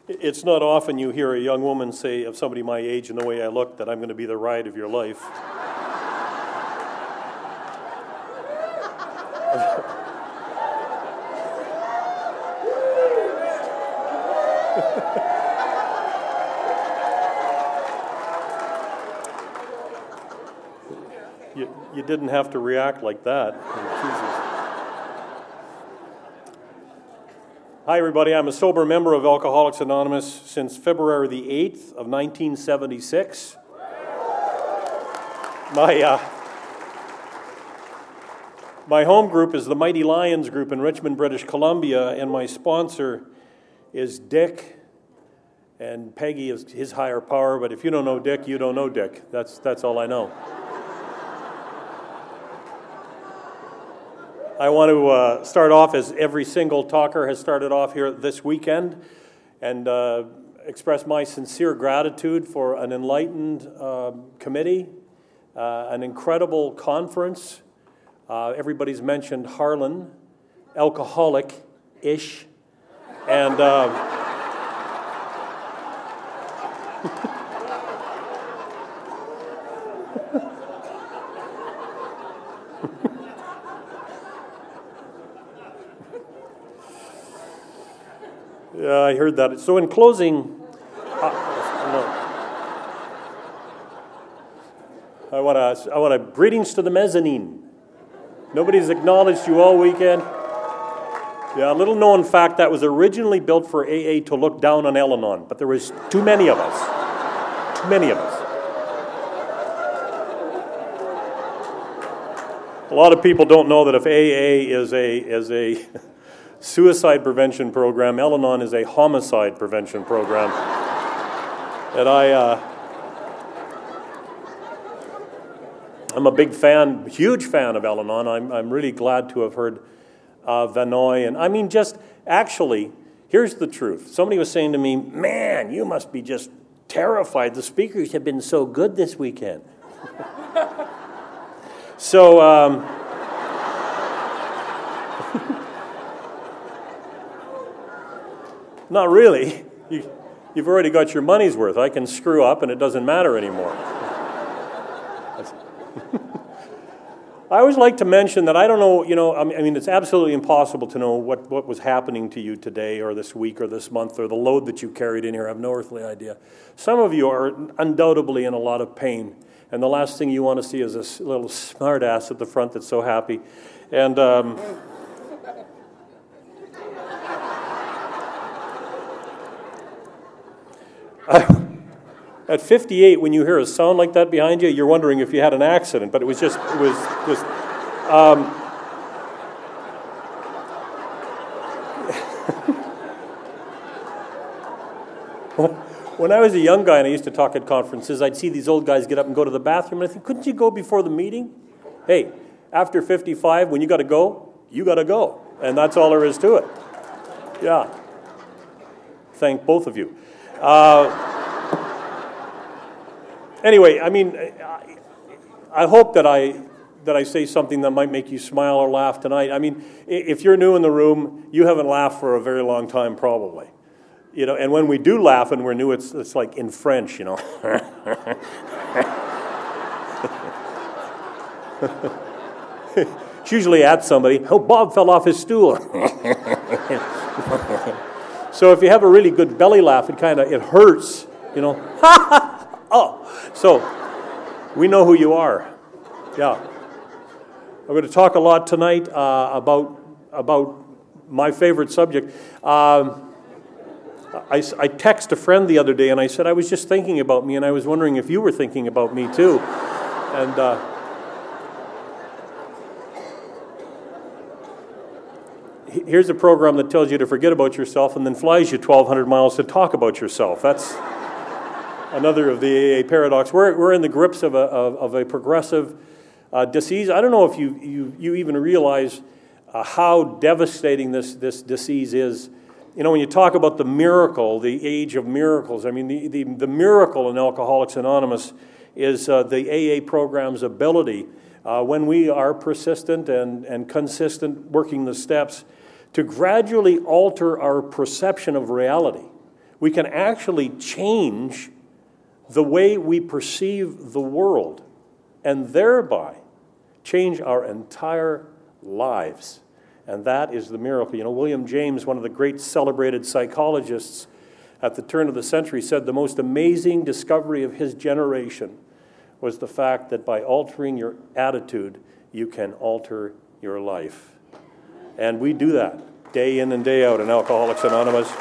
It's not often you hear a young woman say of somebody my age and the way I look that I'm going to be the ride of your life. You didn't have to react like that. Jesus. Hi, everybody. I'm a sober member of Alcoholics Anonymous since February the 8th of 1976. My home group is the Mighty Lions group in Richmond, British Columbia, and my sponsor is Dick, and Peggy is his higher power, but if you don't know Dick, you don't know Dick. That's all I know. I want to start off, as every single talker has started off here this weekend, and express my sincere gratitude for an enlightened committee, an incredible conference. Everybody's mentioned Harlan, alcoholic-ish, and yeah, I heard that. So in closing, I want to greetings to the mezzanine. Nobody's acknowledged you all weekend. Yeah, a little known fact, that was originally built for AA to look down on Al-Anon, but there was too many of us. Too many of us. A lot of people don't know that if AA is a suicide prevention program, Al-Anon is a homicide prevention program. And I'm a big fan, huge fan of Al-Anon. I'm really glad to have heard Vanoy. And I mean, just actually, here's the truth. Somebody was saying to me, man, you must be just terrified. The speakers have been so good this weekend. So, not really. You've already got your money's worth. I can screw up and it doesn't matter anymore. I always like to mention that I don't know, I mean, it's absolutely impossible to know what was happening to you today or this week or this month or the load that you carried in here. I have no earthly idea. Some of you are undoubtedly in a lot of pain, and the last thing you want to see is this little smart ass at the front that's so happy. And at 58, when you hear a sound like that behind you, you're wondering if you had an accident, but it was just. When I was a young guy and I used to talk at conferences, I'd see these old guys get up and go to the bathroom, and I think, couldn't you go before the meeting? Hey, after 55, when you got to go, and that's all there is to it. Yeah. Thank both of you. Anyway, I mean, I hope that I say something that might make you smile or laugh tonight. I mean, if you're new in the room, you haven't laughed for a very long time, probably. And when we do laugh and we're new, it's like in French, It's usually at somebody. Oh, Bob fell off his stool. So if you have a really good belly laugh, it hurts, Oh, so we know who you are. Yeah. I'm going to talk a lot tonight about my favorite subject. I texted a friend the other day and I said I was just thinking about me, and I was wondering if you were thinking about me too. And here's a program that tells you to forget about yourself and then flies you 1,200 miles to talk about yourself. That's another of the AA paradox. We're in the grips of a progressive disease. I don't know if you even realize how devastating this disease is. When you talk about the miracle, the age of miracles, I mean, the miracle in Alcoholics Anonymous is the AA program's ability, when we are persistent and consistent working the steps, to gradually alter our perception of reality. we can actually change the way we perceive the world and thereby change our entire lives. And that is the miracle. You know, William James, one of the great celebrated psychologists at the turn of the century, said the most amazing discovery of his generation was the fact that by altering your attitude, you can alter your life. And we do that day in and day out in Alcoholics Anonymous.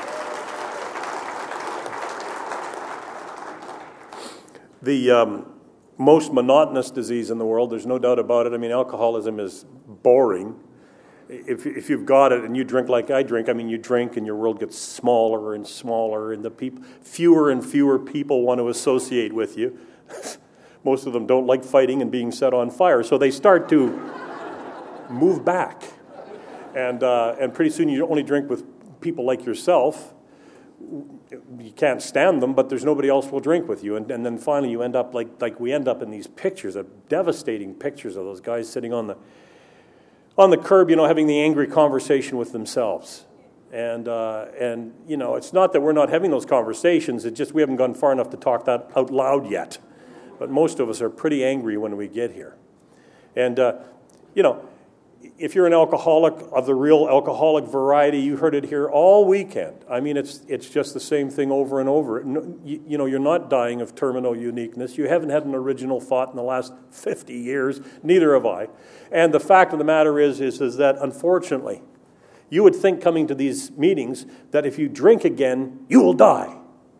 The most monotonous disease in the world, there's no doubt about it. I mean, alcoholism is boring. If you've got it and you drink like I drink, I mean, you drink and your world gets smaller and smaller, and fewer and fewer people want to associate with you. Most of them don't like fighting and being set on fire, so they start to move back. And pretty soon you only drink with people like yourself. You can't stand them, but there's nobody else will drink with you. And then finally you end up like we end up in these pictures, devastating pictures of those guys sitting on the curb, you know, having the angry conversation with themselves. And you know, it's not that we're not having those conversations, it's just we haven't gone far enough to talk that out loud yet. But most of us are pretty angry when we get here. And, you know, if you're an alcoholic of the real alcoholic variety, you heard it here all weekend. I mean, it's just the same thing over and over. You know, you're not dying of terminal uniqueness. You haven't had an original thought in the last 50 years. Neither have I. And the fact of the matter is that, unfortunately, you would think coming to these meetings that if you drink again, you will die.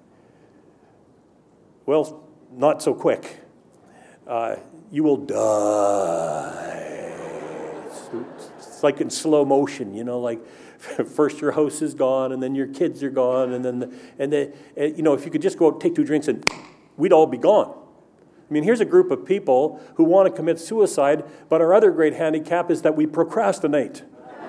Well, not so quick. You will die. It's like in slow motion, you know, like first your house is gone, and then your kids are gone, and then you know, if you could just go out and take 2 drinks, and we'd all be gone. I mean, here's a group of people who want to commit suicide, but our other great handicap is that we procrastinate.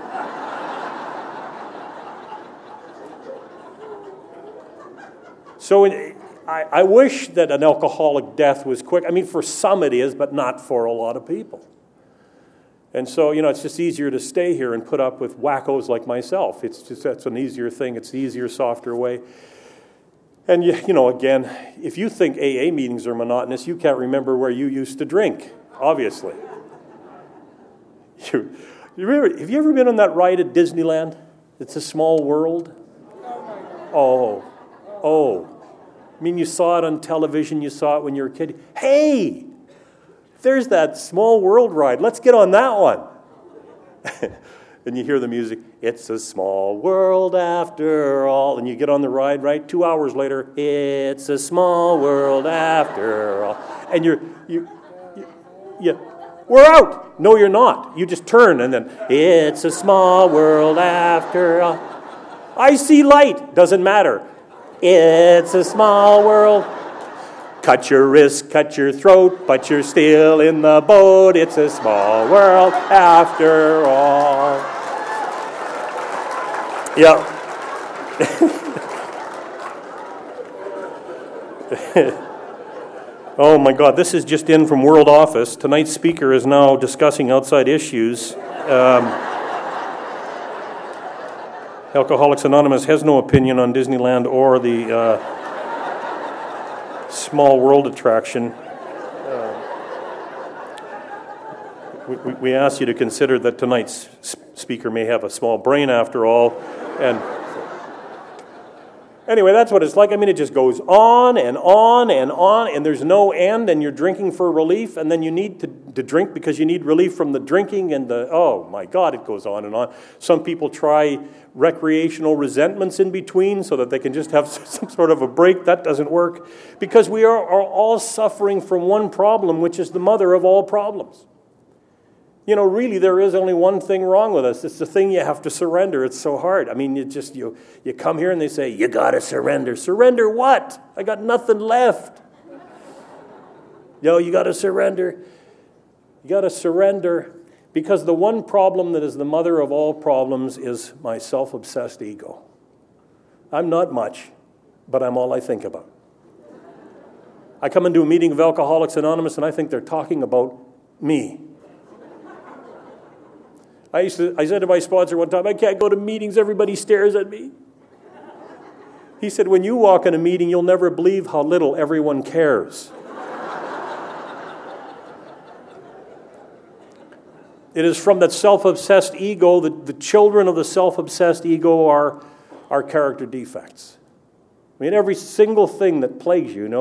So I wish that an alcoholic death was quick. I mean, for some it is, but not for a lot of people. And so, you know, it's just easier to stay here and put up with wackos like myself. That's an easier thing. It's the easier, softer way. And, you know, again, if you think AA meetings are monotonous, you can't remember where you used to drink, obviously. You remember, have you ever been on that ride at Disneyland? It's a Small World. Oh. I mean, you saw it on television. You saw it when you were a kid. Hey, there's that Small World ride. Let's get on that one. And you hear the music. It's a small world after all. And you get on the ride, right? 2 hours later, it's a small world after all. And we're out. No, you're not. You just turn and then, it's a small world after all. I see light. Doesn't matter. It's a small world. Cut your wrist, cut your throat, but you're still in the boat. It's a small world after all. Yeah. Oh my God, this is just in from World Office. Tonight's speaker is now discussing outside issues. Alcoholics Anonymous has no opinion on Disneyland or the Small World attraction. We ask you to consider that tonight's speaker may have a small brain after all. And anyway, that's what it's like. I mean, it just goes on and on and on, and there's no end, and you're drinking for relief, and then you need to drink because you need relief from the drinking, and oh my God, it goes on and on. Some people try recreational resentments in between so that they can just have some sort of a break. That doesn't work because we are all suffering from one problem, which is the mother of all problems. You know, really, there is only one thing wrong with us. It's the thing you have to surrender. It's so hard. I mean, you come here and they say, you got to surrender. Surrender what? I got nothing left. You got to surrender. You got to surrender because the one problem that is the mother of all problems is my self-obsessed ego. I'm not much, but I'm all I think about. I come into a meeting of Alcoholics Anonymous and I think they're talking about me. I said to my sponsor one time, I can't go to meetings, everybody stares at me. He said, when you walk in a meeting, you'll never believe how little everyone cares. It is from that self-obsessed ego that the children of the self-obsessed ego are character defects. I mean, every single thing that plagues you,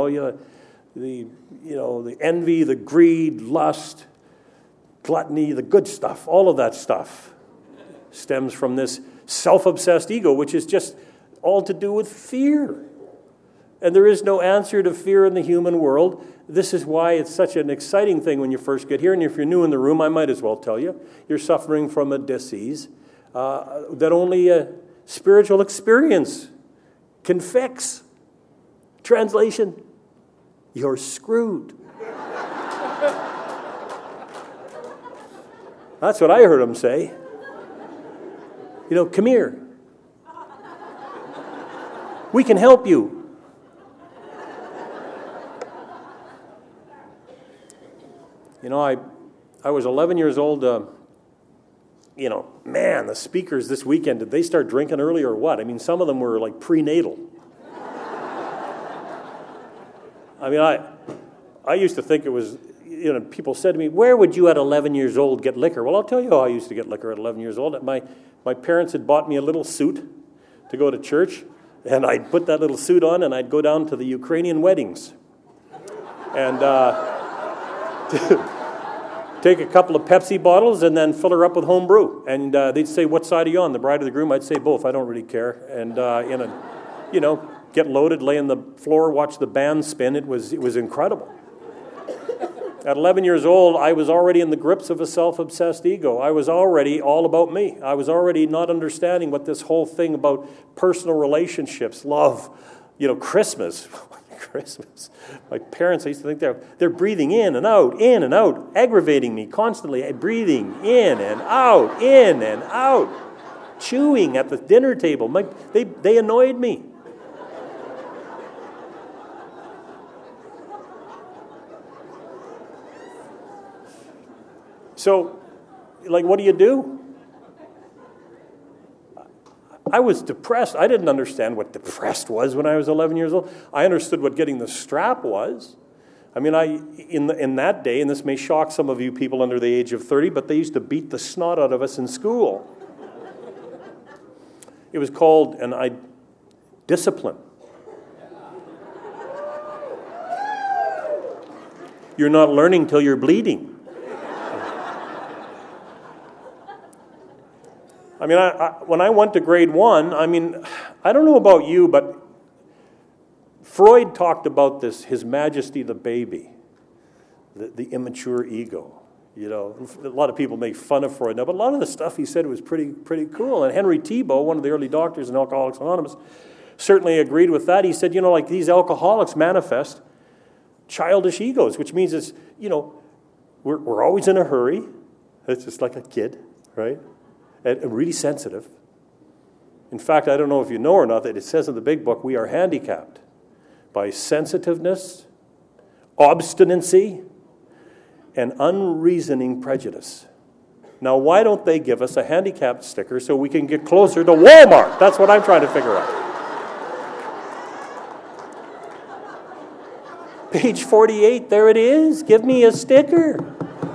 the envy, the greed, lust, gluttony, the good stuff, all of that stuff stems from this self-obsessed ego, which is just all to do with fear. And there is no answer to fear in the human world. This is why it's such an exciting thing when you first get here. And if you're new in the room, I might as well tell you, you're suffering from a disease that only a spiritual experience can fix. Translation, you're screwed. That's what I heard him say. Come here. We can help you. I was 11 years old. Man, the speakers this weekend, did they start drinking early or what? I mean, some of them were like prenatal. I mean, I used to think it was, people said to me, where would you at 11 years old get liquor? Well, I'll tell you how I used to get liquor at 11 years old. My parents had bought me a little suit to go to church, and I'd put that little suit on, and I'd go down to the Ukrainian weddings. And take a couple of Pepsi bottles and then fill her up with home brew. And they'd say, what side are you on, the bride or the groom? I'd say both. I don't really care. And, get loaded, lay on the floor, watch the band spin. It was incredible. At 11 years old, I was already in the grips of a self-obsessed ego. I was already all about me. I was already not understanding what this whole thing about personal relationships, love, Christmas. Christmas. My parents, I used to think they're breathing in and out, aggravating me constantly, breathing in and out, chewing at the dinner table. They annoyed me. So, what do you do? I was depressed. I didn't understand what depressed was when I was 11 years old. I understood what getting the strap was. I mean, in that day, and this may shock some of you people under the age of 30, but they used to beat the snot out of us in school. It was called discipline. You're not learning till you're bleeding. I mean, when I went to grade 1, I don't know about you, but Freud talked about this, his majesty the baby, the immature ego. A lot of people make fun of Freud now, but a lot of the stuff he said was pretty cool. And Henry Thibault, one of the early doctors in Alcoholics Anonymous, certainly agreed with that. He said, these alcoholics manifest childish egos, which means it's, we're always in a hurry. It's just like a kid, right? And really sensitive. In fact, I don't know if you know or not that it says in the big book we are handicapped by sensitiveness, obstinacy, and unreasoning prejudice. Now, why don't they give us a handicapped sticker so we can get closer to Walmart? That's what I'm trying to figure out. Page 48, there it is. Give me a sticker.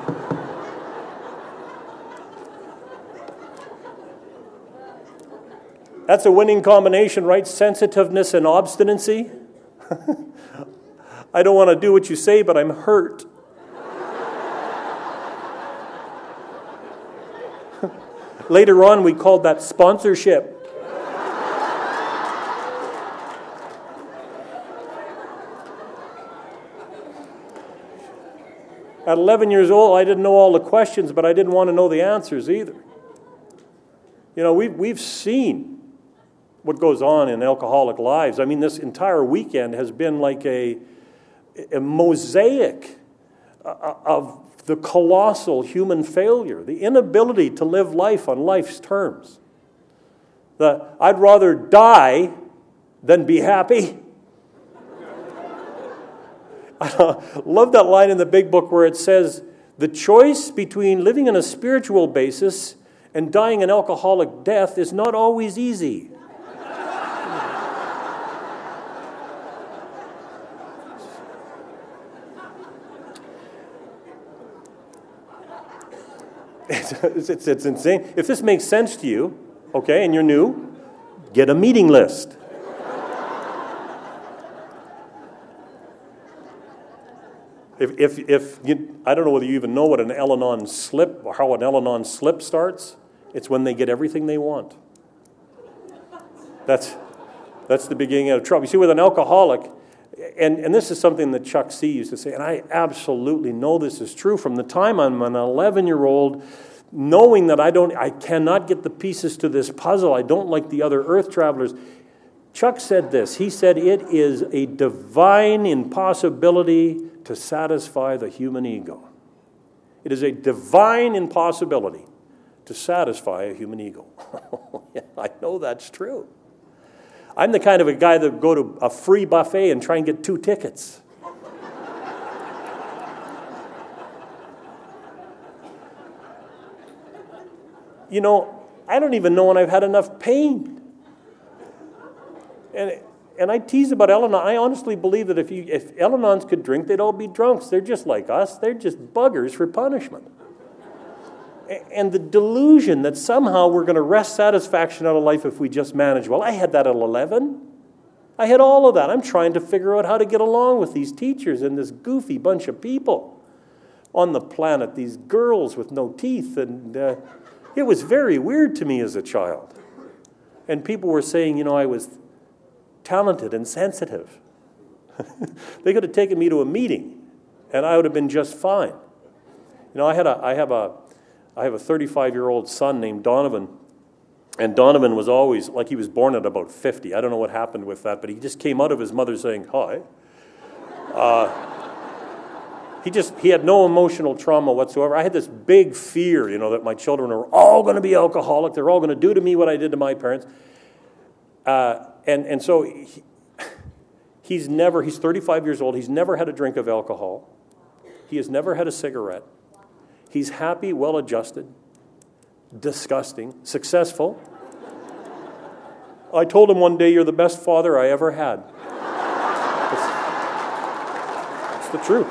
That's a winning combination, right? Sensitiveness and obstinacy. I don't want to do what you say, but I'm hurt. Later on, we called that sponsorship. At 11 years old, I didn't know all the questions, but I didn't want to know the answers either. We've seen what goes on in alcoholic lives. I mean, this entire weekend has been like a mosaic of the colossal human failure, the inability to live life on life's terms. I'd rather die than be happy. I love that line in the big book where it says, the choice between living on a spiritual basis and dying an alcoholic death is not always easy. It's insane. If this makes sense to you, okay, and you're new, get a meeting list. If you, I don't know whether you even know what an Al-Anon slip or how an Al-Anon slip starts. It's when they get everything they want. That's the beginning of trouble. You see, with an alcoholic, and this is something that Chuck C. used to say, and I absolutely know this is true from the time I'm an 11-year-old, knowing that I cannot get the pieces to this puzzle. I don't like the other earth travelers. Chuck said this. He said, it is a divine impossibility to satisfy the human ego. It is a divine impossibility to satisfy a human ego. Yeah, I know that's true. I'm the kind of a guy that would go to a free buffet and try and get 2 tickets. You know, I don't even know when I've had enough pain. And I tease about Al-Anon. I honestly believe that if Al-Anons could drink, they'd all be drunks. They're just like us. They're just buggers for punishment. And the delusion that somehow we're going to wrest satisfaction out of life if we just manage well. I had that at 11. I had all of that. I'm trying to figure out how to get along with these teachers and this goofy bunch of people on the planet, these girls with no teeth. And it was very weird to me as a child. And people were saying, you know, I was talented and sensitive. They could have taken me to a meeting, and I would have been just fine. You know, I have a 35-year-old son named Donovan, and Donovan was always, like he was born at about 50. I don't know what happened with that, but he just came out of his mother saying, hi. He had no emotional trauma whatsoever. I had this big fear, you know, that my children are all going to be alcoholic. They're all going to do to me what I did to my parents. And so he's 35 years old. He's never had a drink of alcohol. He has never had a cigarette. He's happy, well-adjusted, disgusting, successful. I told him one day, you're the best father I ever had. It's the truth.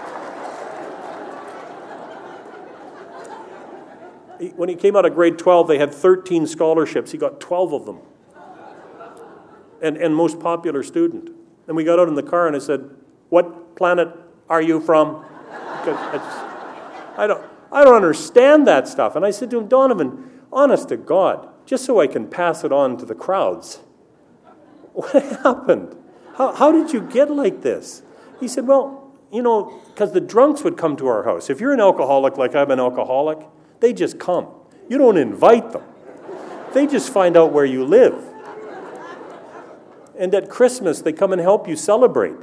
When he came out of grade 12, they had 13 scholarships. He got 12 of them. And most popular student. And we got out in the car and I said, what planet are you from? I don't understand that stuff. And I said to him, Donovan, honest to God, just so I can pass it on to the crowds, what happened? How did you get like this? He said, well, you know, because the drunks would come to our house. If you're an alcoholic like I'm an alcoholic, they just come. You don't invite them. They just find out where you live. And at Christmas, they come and help you celebrate.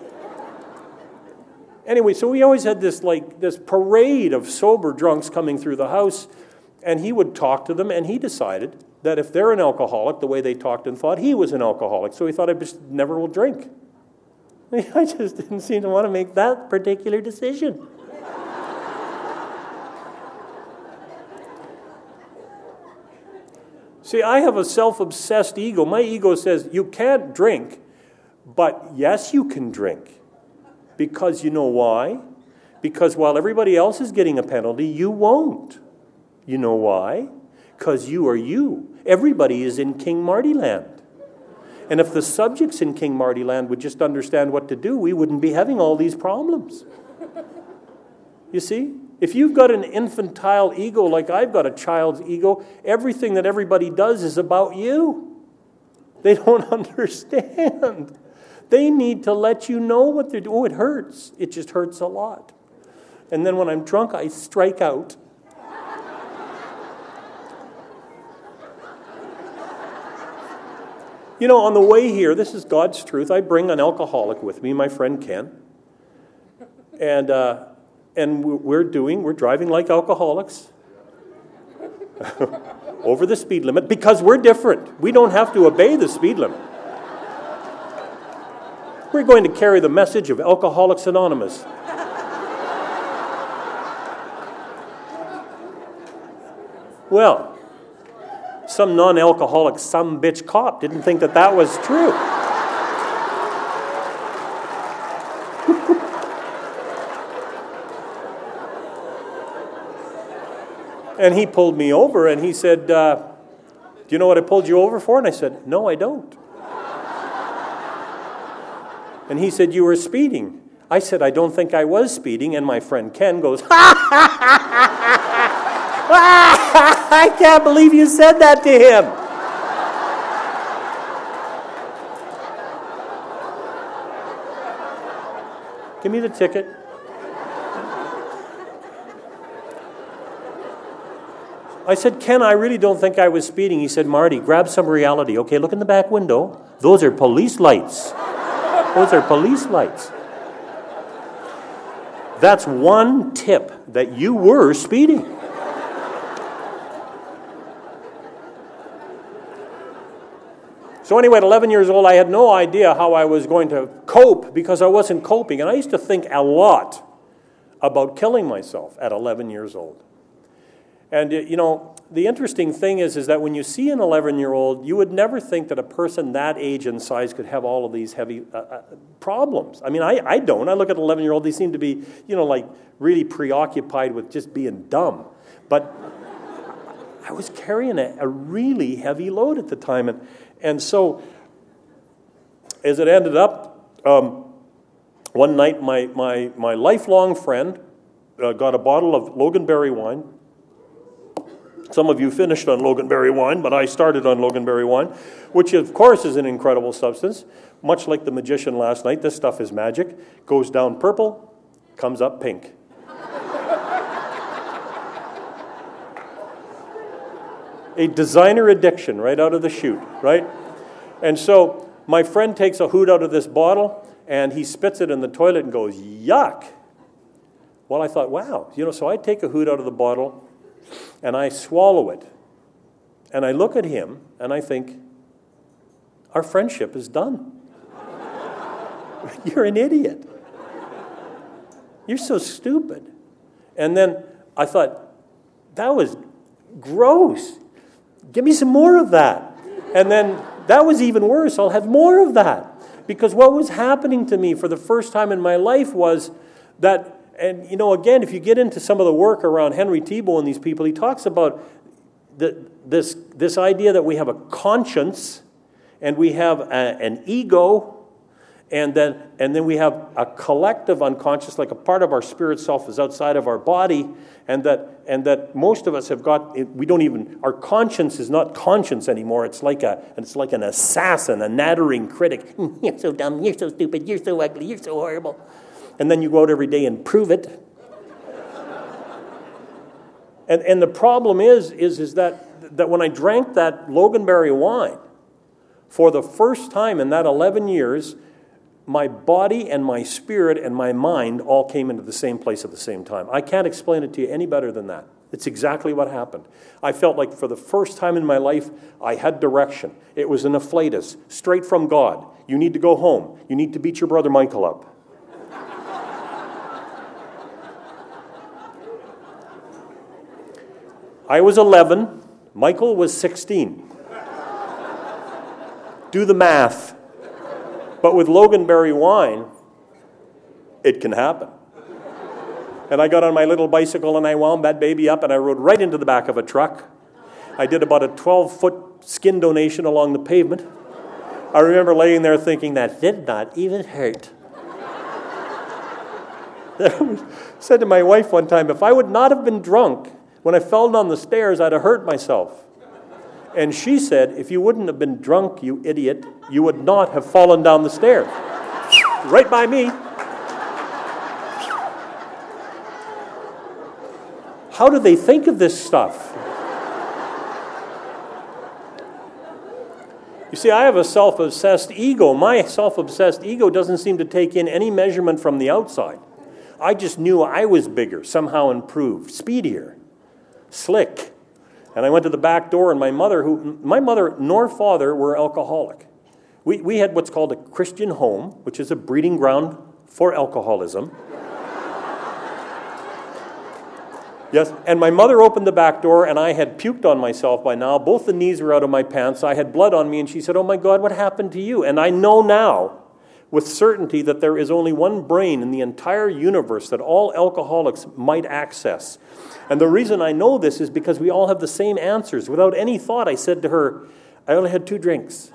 Anyway, so we always had this parade of sober drunks coming through the house, and he would talk to them, and he decided that if they're an alcoholic, the way they talked and thought, he was an alcoholic. So he thought, I just never will drink. I just didn't seem to want to make that particular decision. See, I have a self-obsessed ego. My ego says, you can't drink, but yes, you can drink. Because you know why? Because while everybody else is getting a penalty, you won't. You know why? Because you are you. Everybody is in King Marty land. And if the subjects in King Marty land would just understand what to do, we wouldn't be having all these problems. You see? If you've got an infantile ego like I've got a child's ego, everything that everybody does is about you. They don't understand. They need to let you know what they're doing. Oh, it hurts. It just hurts a lot. And then when I'm drunk, I strike out. You know, on the way here, this is God's truth, I bring an alcoholic with me, my friend Ken. And we're driving like alcoholics over the speed limit because we're different. We don't have to obey the speed limit. We're going to carry the message of Alcoholics Anonymous. Well, some non-alcoholic sumbitch cop didn't think that was true. And he pulled me over and he said, do you know what I pulled you over for? And I said, no, I don't. And he said, you were speeding. I said, I don't think I was speeding. And my friend Ken goes, I can't believe you said that to him. Give me the ticket. I said, Ken, I really don't think I was speeding. He said, Marty, grab some reality. Okay, look in the back window. Those are police lights. Those are police lights. That's one tip that you were speeding. So anyway, at 11 years old, I had no idea how I was going to cope because I wasn't coping. And I used to think a lot about killing myself at 11 years old. And, you know, the interesting thing is that when you see an 11-year-old, you would never think that a person that age and size could have all of these heavy problems. I mean, I don't. I look at an 11-year-old, they seem to be, you know, like really preoccupied with just being dumb. But I was carrying a really heavy load at the time. And so, as it ended up, one night my lifelong friend got a bottle of Loganberry wine. Some of you finished on Loganberry wine, but I started on Loganberry wine, which of course is an incredible substance. Much like the magician last night, this stuff is magic. Goes down purple, comes up pink. A designer addiction right out of the chute, right? And so my friend takes a hoot out of this bottle, and he spits it in the toilet and goes, yuck. Well, I thought, wow. You know, so I take a hoot out of the bottle, and I swallow it. And I look at him, and I think, our friendship is done. You're an idiot. You're so stupid. And then I thought, that was gross. Give me some more of that. And then that was even worse. I'll have more of that. Because what was happening to me for the first time in my life was that, and you know, again, if you get into some of the work around Henry Thibault and these people, he talks about this idea that we have a conscience and we have an ego, and then we have a collective unconscious, like a part of our spirit self is outside of our body, and that most of us have got, we don't even, our conscience is not conscience anymore. It's like an assassin, a nattering critic. You're so dumb, you're so stupid, you're so ugly, you're so horrible. And then you go out every day and prove it. And the problem is that when I drank that Loganberry wine, for the first time in that 11 years, my body and my spirit and my mind all came into the same place at the same time. I can't explain it to you any better than that. It's exactly what happened. I felt like for the first time in my life, I had direction. It was an afflatus, straight from God. You need to go home. You need to beat your brother Michael up. I was 11. Michael was 16. Do the math. But with Loganberry wine, it can happen. And I got on my little bicycle and I wound that baby up and I rode right into the back of a truck. I did about a 12-foot skin donation along the pavement. I remember laying there thinking, that did not even hurt. I said to my wife one time, if I would not have been drunk when I fell down the stairs, I'd have hurt myself. And she said, if you wouldn't have been drunk, you idiot, you would not have fallen down the stairs. Right by me. How do they think of this stuff? You see, I have a self-obsessed ego. My self-obsessed ego doesn't seem to take in any measurement from the outside. I just knew I was bigger, somehow improved, speedier, slick. And I went to the back door, and my mother nor father were alcoholic. We had what's called a Christian home, which is a breeding ground for alcoholism. Yes, and my mother opened the back door, and I had puked on myself by now. Both the knees were out of my pants. I had blood on me, and she said, oh my God, what happened to you? And I know now, with certainty that there is only one brain in the entire universe that all alcoholics might access. And the reason I know this is because we all have the same answers. Without any thought, I said to her, I only had 2 drinks.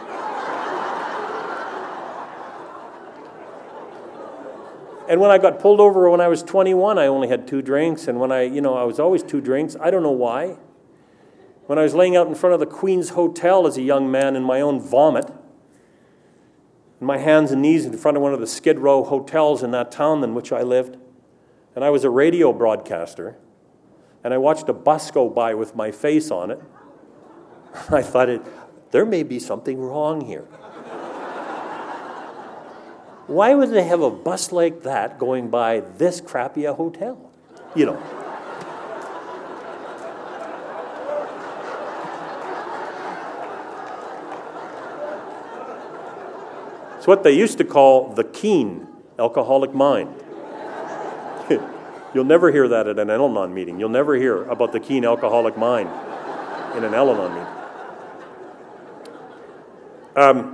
And when I got pulled over when I was 21, I only had 2 drinks. And when I was always 2 drinks. I don't know why. When I was laying out in front of the Queen's Hotel as a young man in my own vomit, in my hands and knees in front of one of the Skid Row hotels in that town in which I lived, and I was a radio broadcaster, and I watched a bus go by with my face on it, I thought, there may be something wrong here. Why would they have a bus like that going by this crappy a hotel? You know. It's what they used to call the keen alcoholic mind. You'll never hear that at an Al-Anon meeting. You'll never hear about the keen alcoholic mind in an Al-Anon meeting.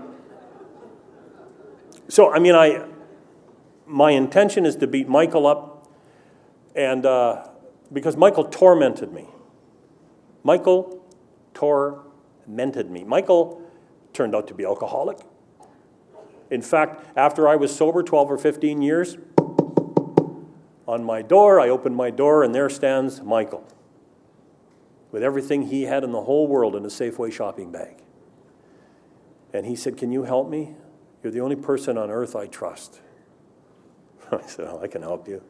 My intention is to beat Michael up, and because Michael tormented me. Michael tormented me. Michael turned out to be alcoholic. In fact, after I was sober 12 or 15 years, on my door, I opened my door, and there stands Michael with everything he had in the whole world in a Safeway shopping bag. And he said, "Can you help me? You're the only person on earth I trust." I said, "I can help you."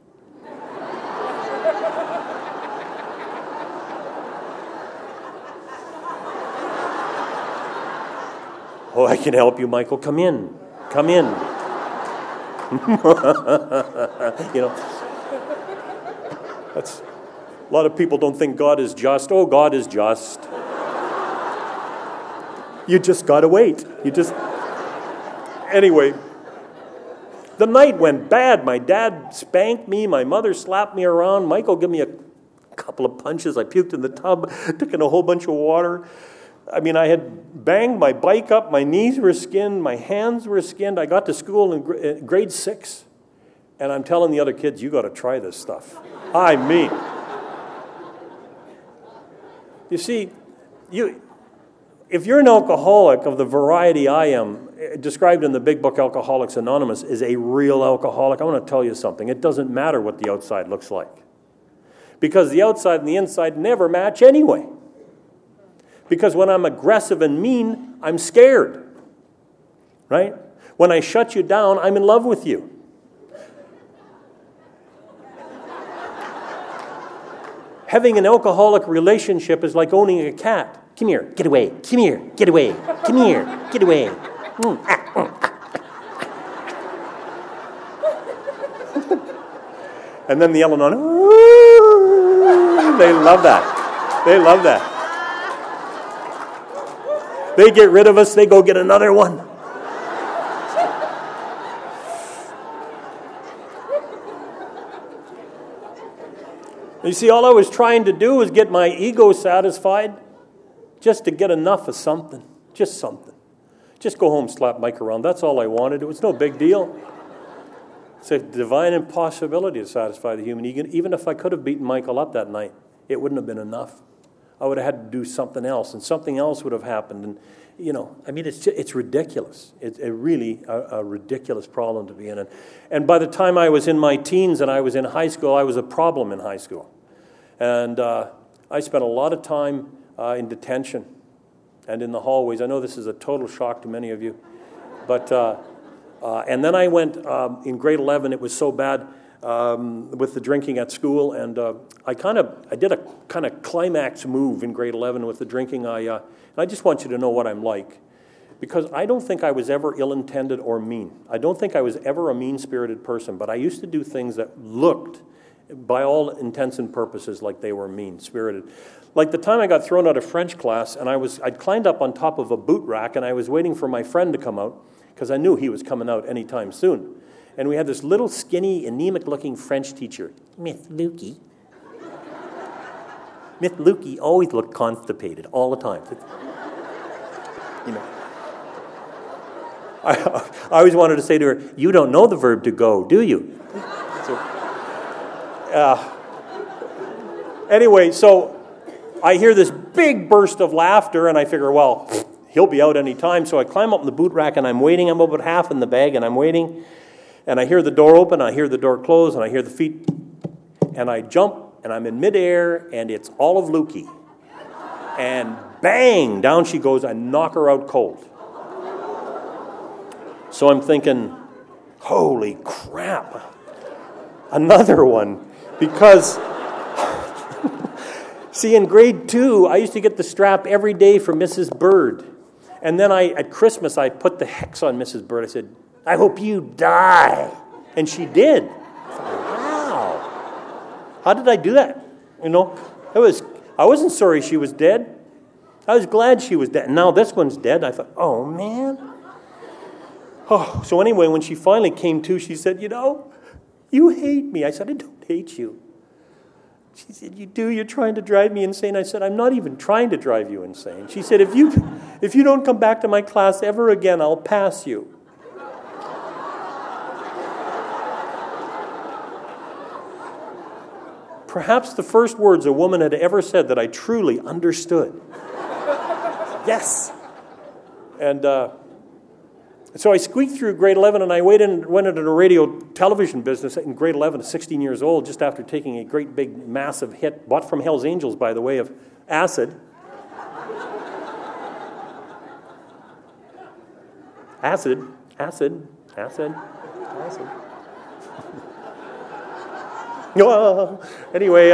"Oh, I can help you, Michael. Come in. Come in." That's a lot of people don't think God is just. Oh, God is just. You just got to wait. Anyway, the night went bad. My dad spanked me. My mother slapped me around. Michael gave me a couple of punches. I puked in the tub, took in a whole bunch of water. I had banged my bike up. My knees were skinned. My hands were skinned. I got to school in grade 6, and I'm telling the other kids, you got to try this stuff. You see, if you're an alcoholic of the variety I am, described in the big book Alcoholics Anonymous, is a real alcoholic, I want to tell you something. It doesn't matter what the outside looks like. Because the outside and the inside never match anyway. Because when I'm aggressive and mean, I'm scared. Right? When I shut you down, I'm in love with you. Having an alcoholic relationship is like owning a cat. Come here, get away. Come here, get away. Come here, get away. And then the Al-Anon, they love that. They love that. They get rid of us, they go get another one. You see, all I was trying to do was get my ego satisfied, just to get enough of something. Just something. Just go home, slap Mike around. That's all I wanted. It was no big deal. It's a divine impossibility to satisfy the human ego. Even if I could have beaten Michael up that night, it wouldn't have been enough. I would have had to do something else, and something else would have happened. And, it's ridiculous. It's really a ridiculous problem to be in. And by the time I was in my teens and I was in high school, I was a problem in high school. And I spent a lot of time in detention and in the hallways. I know this is a total shock to many of you. But and then I went in grade 11. It was so bad with the drinking at school, and I did a kind of climax move in grade 11 with the drinking. I just want you to know what I'm like, because I don't think I was ever ill-intended or mean. I don't think I was ever a mean-spirited person, but I used to do things that looked, by all intents and purposes, like they were mean-spirited. Like the time I got thrown out of French class, and I'd climbed up on top of a boot rack, and I was waiting for my friend to come out, because I knew he was coming out anytime soon. And we had this little skinny, anemic-looking French teacher, Miss Lukey. Miss Lukey always looked constipated all the time. I always wanted to say to her, you don't know the verb to go, do you? So, anyway, so I hear this big burst of laughter, and I figure, well, he'll be out any time. So I climb up in the boot rack, and I'm waiting. I'm about half in the bag, and I'm waiting. And I hear the door open, I hear the door close, and I hear the feet. And I jump, and I'm in midair, and it's Olive Lukey. And bang, down she goes. I knock her out cold. So I'm thinking, holy crap, another one. Because, see, in grade 2, I used to get the strap every day from Mrs. Bird. And then at Christmas, I put the hex on Mrs. Bird. I said, I hope you die. And she did. Wow. How did I do that? You know, I wasn't sorry she was dead. I was glad she was dead. Now this one's dead. I thought, oh, man. Oh, so anyway, when she finally came to, she said, you know, you hate me. I said, I don't hate you. She said, you do. You're trying to drive me insane. I said, I'm not even trying to drive you insane. She said, if you don't come back to my class ever again, I'll pass you. Perhaps the first words a woman had ever said that I truly understood. Yes. And so I squeaked through grade 11, and I went into the radio television business in grade 11 at 16 years old, just after taking a great big massive hit, bought from Hell's Angels, by the way, of acid. Acid. Anyway,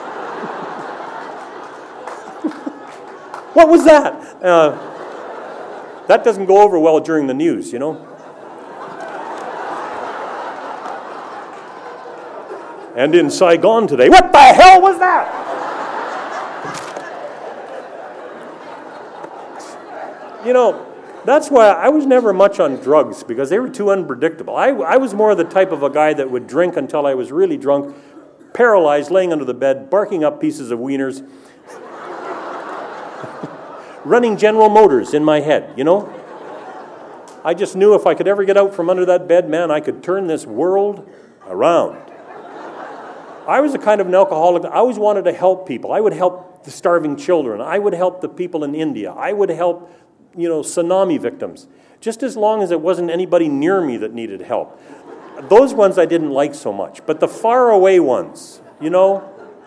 what was that? That doesn't go over well during the news, you know. And in Saigon today, what the hell was that? You know, that's why I was never much on drugs, because they were too unpredictable. I was more the type of a guy that would drink until I was really drunk, paralyzed, laying under the bed, barking up pieces of wieners, running General Motors in my head, you know? I just knew if I could ever get out from under that bed, man, I could turn this world around. I was the kind of an alcoholic that I always wanted to help people. I would help the starving children. I would help the people in India. I would help, you know, tsunami victims, just as long as it wasn't anybody near me that needed help. Those ones I didn't like so much, but the far away ones, you know,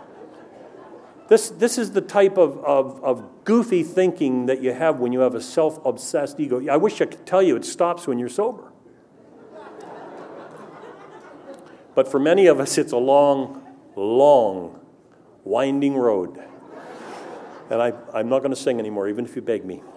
this is the type of goofy thinking that you have when you have a self-obsessed ego. I wish I could tell you it stops when you're sober. But for many of us, it's a long, long, winding road. And I'm not going to sing anymore, even if you beg me.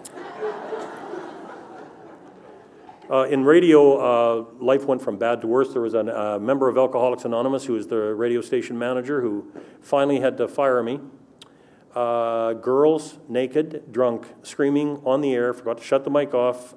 In radio, life went from bad to worse. There was a member of Alcoholics Anonymous who was the radio station manager who finally had to fire me. Girls, naked, drunk, screaming on the air, forgot to shut the mic off.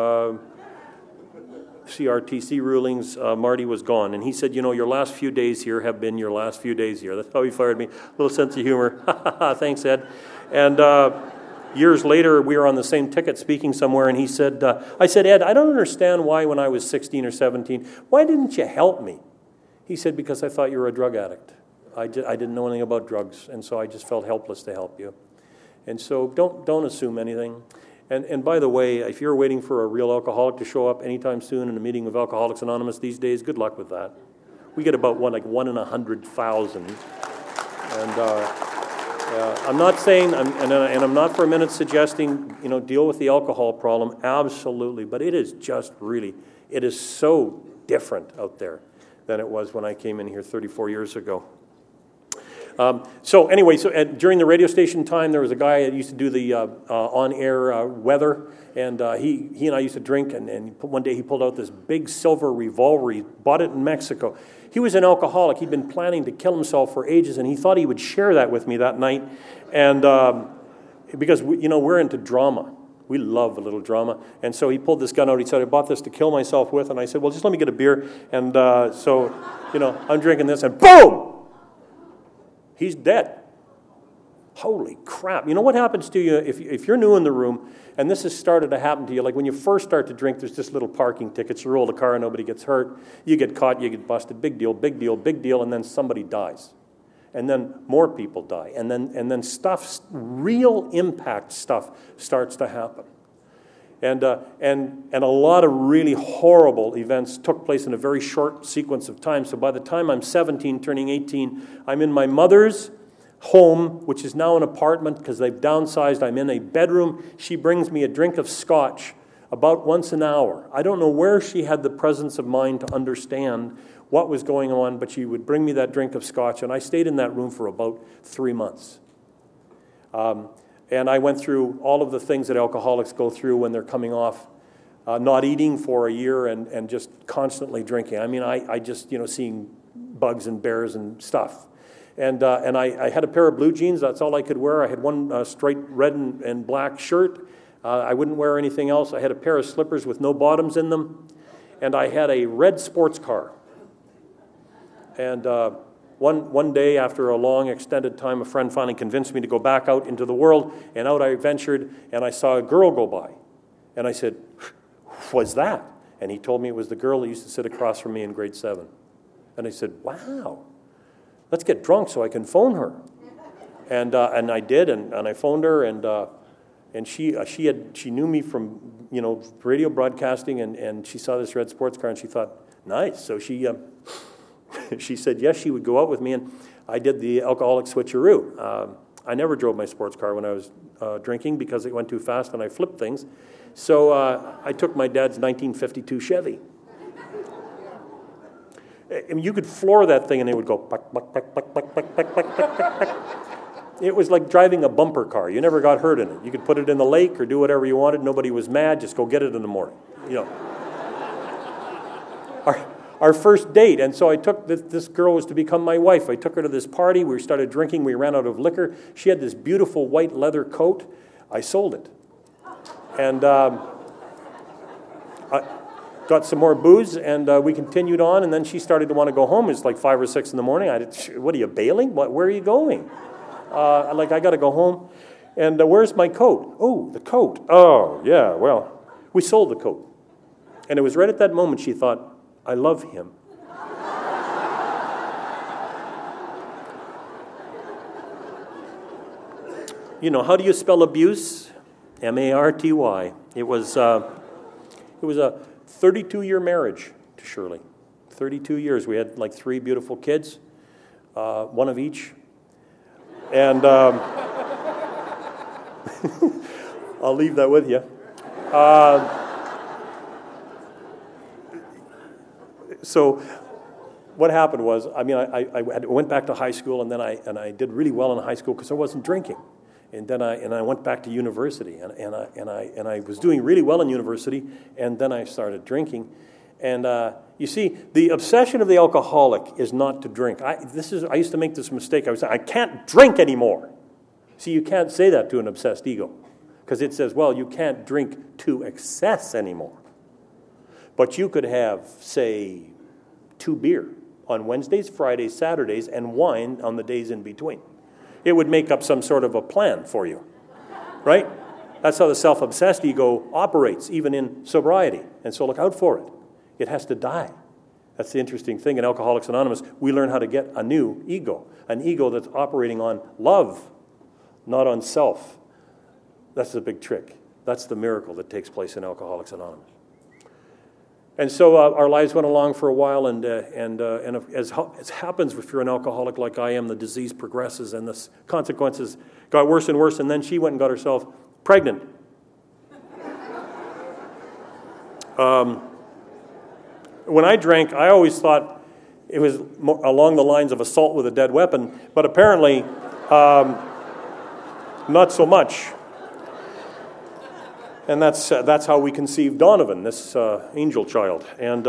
CRTC rulings, Marty was gone. And he said, you know, your last few days here have been your last few days here. That's how he fired me. A little sense of humor. Thanks, Ed. And years later, we were on the same ticket speaking somewhere, and he said, I said, Ed, I don't understand why when I was 16 or 17, why didn't you help me? He said, because I thought you were a drug addict. I didn't know anything about drugs, and so I just felt helpless to help you. And so don't assume anything. And by the way, if you're waiting for a real alcoholic to show up anytime soon in a meeting of Alcoholics Anonymous these days, good luck with that. We get about one in 100,000. And I'm not saying, and I'm not for a minute suggesting, you know, deal with the alcohol problem. Absolutely. But it is just really, it is so different out there than it was when I came in here 34 years ago. So during the radio station time, there was a guy that used to do the on-air weather, and he and I used to drink, and one day he pulled out this big silver revolver. He bought it in Mexico. He was an alcoholic. He'd been planning to kill himself for ages, and he thought he would share that with me that night, and because we're into drama. We love a little drama. And so he pulled this gun out. He said, I bought this to kill myself with. And I said, well, just let me get a beer. And I'm drinking this, and boom! He's dead. Holy crap. You know what happens to you if you're new in the room and this has started to happen to you? Like when you first start to drink, there's just little parking tickets. You roll the car and nobody gets hurt. You get caught, you get busted. Big deal, big deal, big deal. And then somebody dies. And then more people die. And then stuff, real impact stuff starts to happen. And a lot of really horrible events took place in a very short sequence of time. So by the time I'm 17, turning 18, I'm in my mother's home, which is now an apartment because they've downsized. I'm in a bedroom. She brings me a drink of scotch about once an hour. I don't know where she had the presence of mind to understand what was going on, but she would bring me that drink of scotch, and I stayed in that room for about 3 months. And I went through all of the things that alcoholics go through when they're coming off not eating for a year and just constantly drinking. I mean, I just, seeing bugs and bears and stuff. And I had a pair of blue jeans. That's all I could wear. I had one straight red and black shirt. I wouldn't wear anything else. I had a pair of slippers with no bottoms in them. And I had a red sports car. And one day, after a long, extended time, a friend finally convinced me to go back out into the world. And out I ventured, and I saw a girl go by. And I said, "What's that?" And he told me it was the girl that used to sit across from me in grade 7. And I said, "Wow, let's get drunk so I can phone her." And I did, and I phoned her, and she knew me from radio broadcasting, and she saw this red sports car, and she thought, nice. So she she said yes, she would go out with me, and I did the alcoholic switcheroo. I never drove my sports car when I was drinking because it went too fast and I flipped things. So I took my dad's 1952 Chevy. I mean, you could floor that thing and it would go buck, buck, buck, buck, buck, buck, buck, buck, buck, buck, buck. It was like driving a bumper car. You never got hurt in it. You could put it in the lake or do whatever you wanted. Nobody was mad. Just go get it in the morning. Our first date, and so I took this girl was to become my wife. I took her to this party. We started drinking. We ran out of liquor. She had this beautiful white leather coat. I sold it. And I got some more booze, and we continued on, and then she started to want to go home. It's like 5 or 6 in the morning. What are you, bailing? Where are you going? I got to go home. And where's my coat? Oh, the coat. Oh, yeah, well, we sold the coat. And it was right at that moment she thought, I love him. How do you spell abuse? M-A-R-T-Y. It was a 32-year marriage to Shirley. 32 years. We had like 3 beautiful kids, one of each. And I'll leave that with you. So what happened was, I went back to high school, and then I did really well in high school because I wasn't drinking. And then I went back to university, and I was doing really well in university, and then I started drinking. And you see, the obsession of the alcoholic is not to drink. I used to make this mistake. I was saying, I can't drink anymore. See, you can't say that to an obsessed ego, because it says, well, you can't drink to excess anymore. But you could have, say, 2 beer on Wednesdays, Fridays, Saturdays, and wine on the days in between. It would make up some sort of a plan for you, right? That's how the self-obsessed ego operates, even in sobriety. And so look out for it. It has to die. That's the interesting thing. In Alcoholics Anonymous, we learn how to get a new ego, an ego that's operating on love, not on self. That's the big trick. That's the miracle that takes place in Alcoholics Anonymous. And so our lives went along for a while, and as happens if you're an alcoholic like I am, the disease progresses, and the consequences got worse and worse, and then she went and got herself pregnant. When I drank, I always thought it was along the lines of assault with a dead weapon, but apparently not so much. And that's how we conceived Donovan, this angel child. And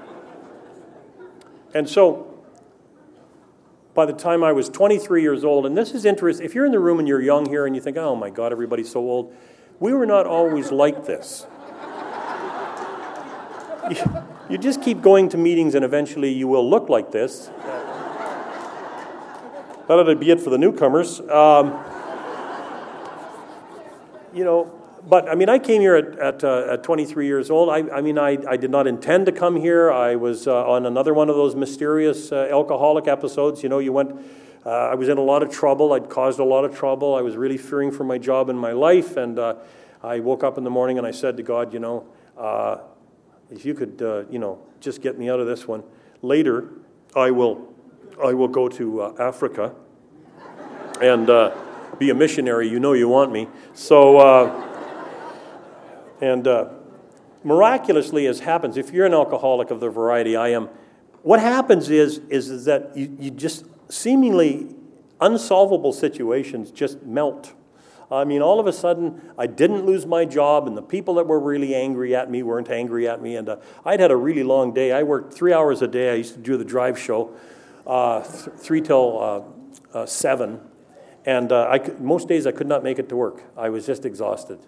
so by the time I was 23 years old, and this is interesting, if you're in the room and you're young here and you think, oh my God, everybody's so old, we were not always like this. You just keep going to meetings and eventually you will look like this. That ought to be it for the newcomers. But I came here at 23 years old. I did not intend to come here. I was on another one of those mysterious alcoholic episodes. I was in a lot of trouble. I'd caused a lot of trouble. I was really fearing for my job and my life. And I woke up in the morning and I said to God, if you could, just get me out of this one. Later, I will go to Africa and be a missionary. You want me. So. And miraculously, as happens, if you're an alcoholic of the variety I am, what happens is that you just seemingly unsolvable situations just melt. All of a sudden, I didn't lose my job, and the people that were really angry at me weren't angry at me. And I'd had a really long day. I worked 3 hours a day. I used to do the drive show, 3 till 7. And most days I could not make it to work. I was just exhausted,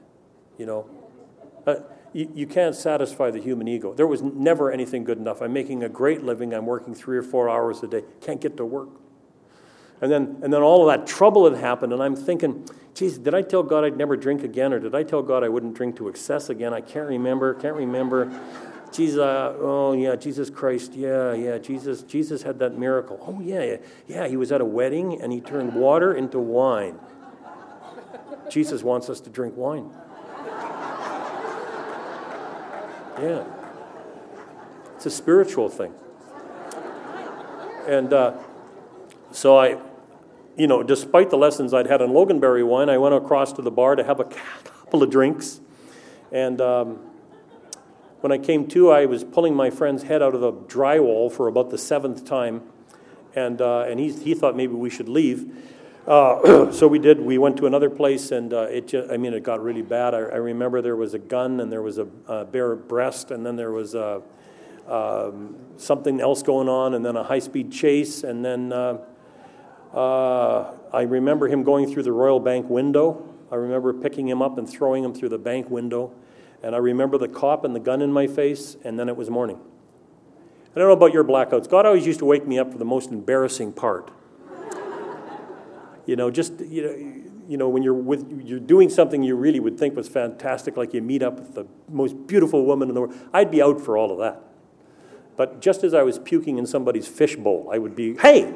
You can't satisfy the human ego. There was never anything good enough. I'm making a great living. I'm working 3 or 4 hours a day. Can't get to work. And then all of that trouble had happened, and I'm thinking, geez, did I tell God I'd never drink again, or did I tell God I wouldn't drink to excess again? I can't remember. Jesus Christ, Jesus had that miracle. Oh, yeah, he was at a wedding, and he turned water into wine. Jesus wants us to drink wine. Yeah. It's a spiritual thing. And so I, despite the lessons I'd had on Loganberry wine, I went across to the bar to have a couple of drinks. And when I came to, I was pulling my friend's head out of the drywall for about the 7th time. And he thought maybe we should leave. So we did. We went to another place, and it got really bad. I remember there was a gun, and there was a bare breast, and then there was something else going on, and then a high-speed chase, and then I remember him going through the Royal Bank window. I remember picking him up and throwing him through the bank window, and I remember the cop and the gun in my face, and then it was morning. I don't know about your blackouts. God always used to wake me up for the most embarrassing part. When you're doing something you really would think was fantastic, like you meet up with the most beautiful woman in the world, I'd be out for all of that. But just as I was puking in somebody's fishbowl, I would be, hey!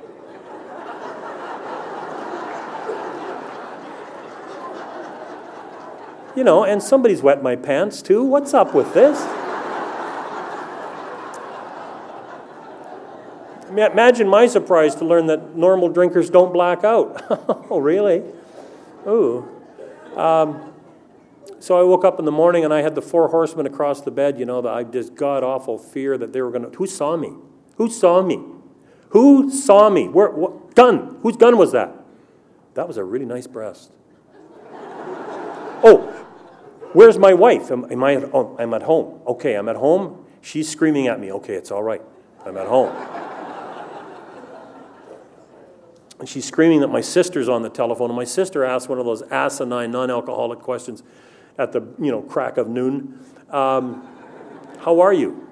And somebody's wet my pants too. What's up with this? Imagine my surprise to learn that normal drinkers don't black out. Oh, really? Ooh. So I woke up in the morning and I had the 4 horsemen across the bed, I just god-awful fear that they were going to... Who saw me? Who saw me? Who saw me? Gun? Whose gun was that? That was a really nice breast. Oh, where's my wife? Am I at home? I'm at home. Okay, I'm at home. She's screaming at me. Okay, it's all right. I'm at home. And she's screaming that my sister's on the telephone, and my sister asked one of those asinine, non-alcoholic questions at the crack of noon. How are you?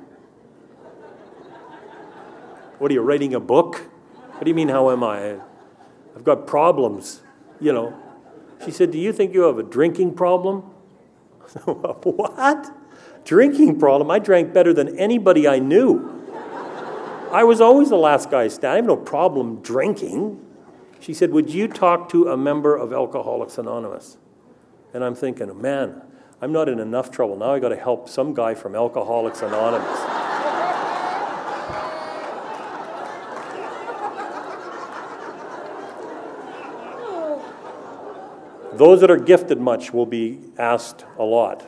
What are you, writing a book? What do you mean, how am I? I've got problems, She said, do you think you have a drinking problem? What? Drinking problem? I drank better than anybody I knew. I was always the last guy standing. I have no problem drinking. She said, would you talk to a member of Alcoholics Anonymous? And I'm thinking, man, I'm not in enough trouble. Now I got to help some guy from Alcoholics Anonymous. Those that are gifted much will be asked a lot.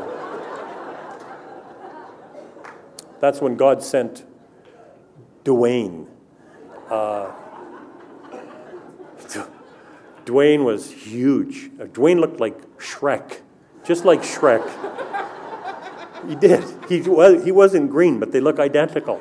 That's when God sent Dwayne. Dwayne was huge. Dwayne looked like Shrek, just like Shrek. He did. He wasn't green, but they look identical.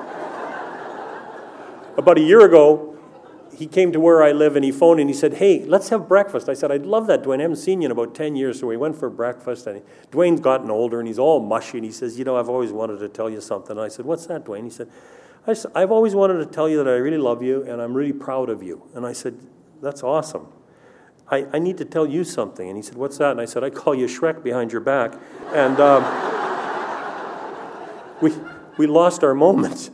About a year ago, he came to where I live, and he phoned and he said, hey, let's have breakfast. I said, I'd love that, Dwayne. I haven't seen you in about 10 years, so we went for breakfast. And Dwayne's gotten older, and he's all mushy, and he says, I've always wanted to tell you something. And I said, what's that, Dwayne? He said, I've always wanted to tell you that I really love you, and I'm really proud of you. And I said, that's awesome. I need to tell you something. And he said, what's that? And I said, I call you Shrek behind your back. And we lost our moment.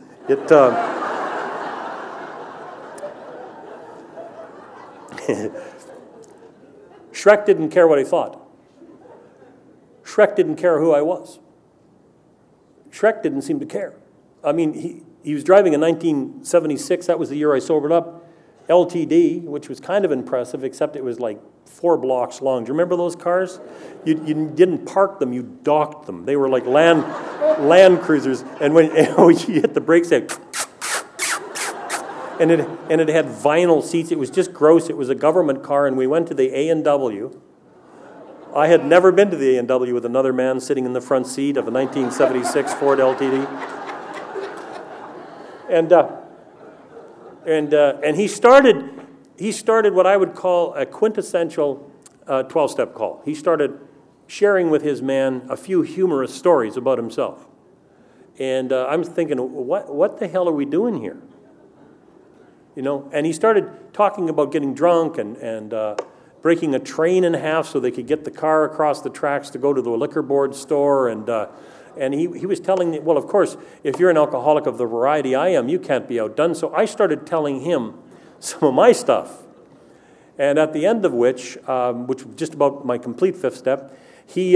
Shrek didn't care what I thought. Shrek didn't care who I was. Shrek didn't seem to care. I mean, he was driving a 1976. That was the year I sobered up. LTD, which was kind of impressive, except it was like 4 blocks long. Do you remember those cars? You didn't park them, you docked them. They were like land cruisers. And when you hit the brakes, and it had vinyl seats. It was just gross. It was a government car, and we went to the A&W. I had never been to the A&W with another man sitting in the front seat of a 1976 Ford LTD. And he started what I would call a quintessential 12-step call. He started sharing with his man a few humorous stories about himself. And I'm thinking, what the hell are we doing here? You know, and he started talking about getting drunk and breaking a train in half so they could get the car across the tracks to go to the liquor board store. And he was telling me, well, of course, if you're an alcoholic of the variety I am, you can't be outdone. So I started telling him some of my stuff. And at the end of which was just about my complete 5th step, he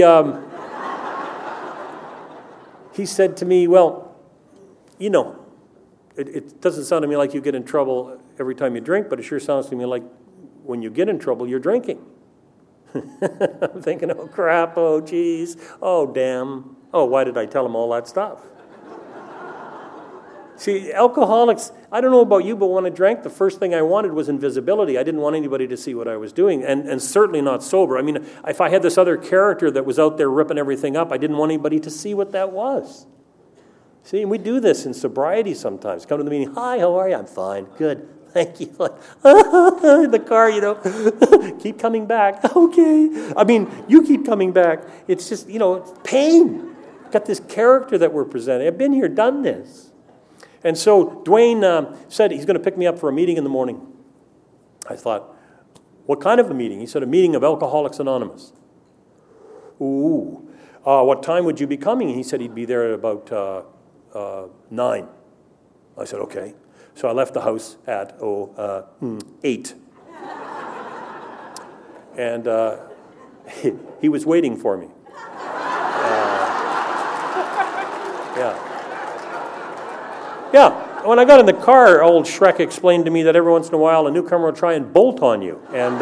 said to me, well, you know, it doesn't sound to me like you get in trouble every time you drink, but it sure sounds to me like when you get in trouble, you're drinking. I'm thinking, oh, crap, oh, geez, oh, damn. Oh, why did I tell him all that stuff? See, alcoholics, I don't know about you, but when I drank, the first thing I wanted was invisibility. I didn't want anybody to see what I was doing, and certainly not sober. I mean, if I had this other character that was out there ripping everything up, I didn't want anybody to see what that was. See, and we do this in sobriety sometimes. Come to the meeting, hi, how are you? I'm fine, good, thank you. In the car, you know, keep coming back. Okay. I mean, you keep coming back. It's just, you know, it's pain. Got this character that we're presenting. I've been here, done this. And so Dwayne said he's going to pick me up for a meeting in the morning. I thought, what kind of a meeting? He said, a meeting of Alcoholics Anonymous. Ooh. What time would you be coming? He said he'd be there at about 9. I said, okay. So I left the house at 8. And he was waiting for me. Yeah. When I got in the car, old Shrek explained to me that every once in a while a newcomer will try and bolt on you. And,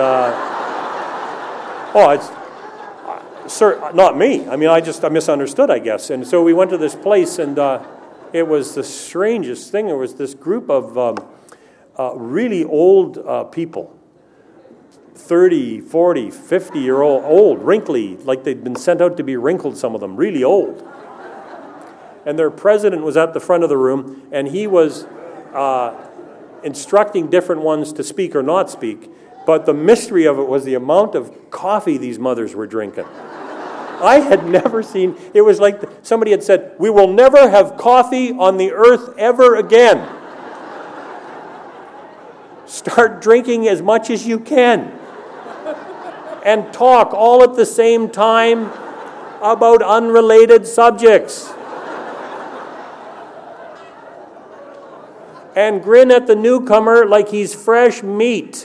not me. I mean, I misunderstood, I guess. And so we went to this place, and it was the strangest thing. There was this group of really old people, 30, 40, 50-year-old, wrinkly, like they'd been sent out to be wrinkled, some of them, really old. And their president was at the front of the room, and he was instructing different ones to speak or not speak. But the mystery of it was the amount of coffee these mothers were drinking. I had never seen, it was like somebody had said, we will never have coffee on the earth ever again. Start drinking as much as you can. And talk all at the same time about unrelated subjects. And grin at the newcomer like he's fresh meat.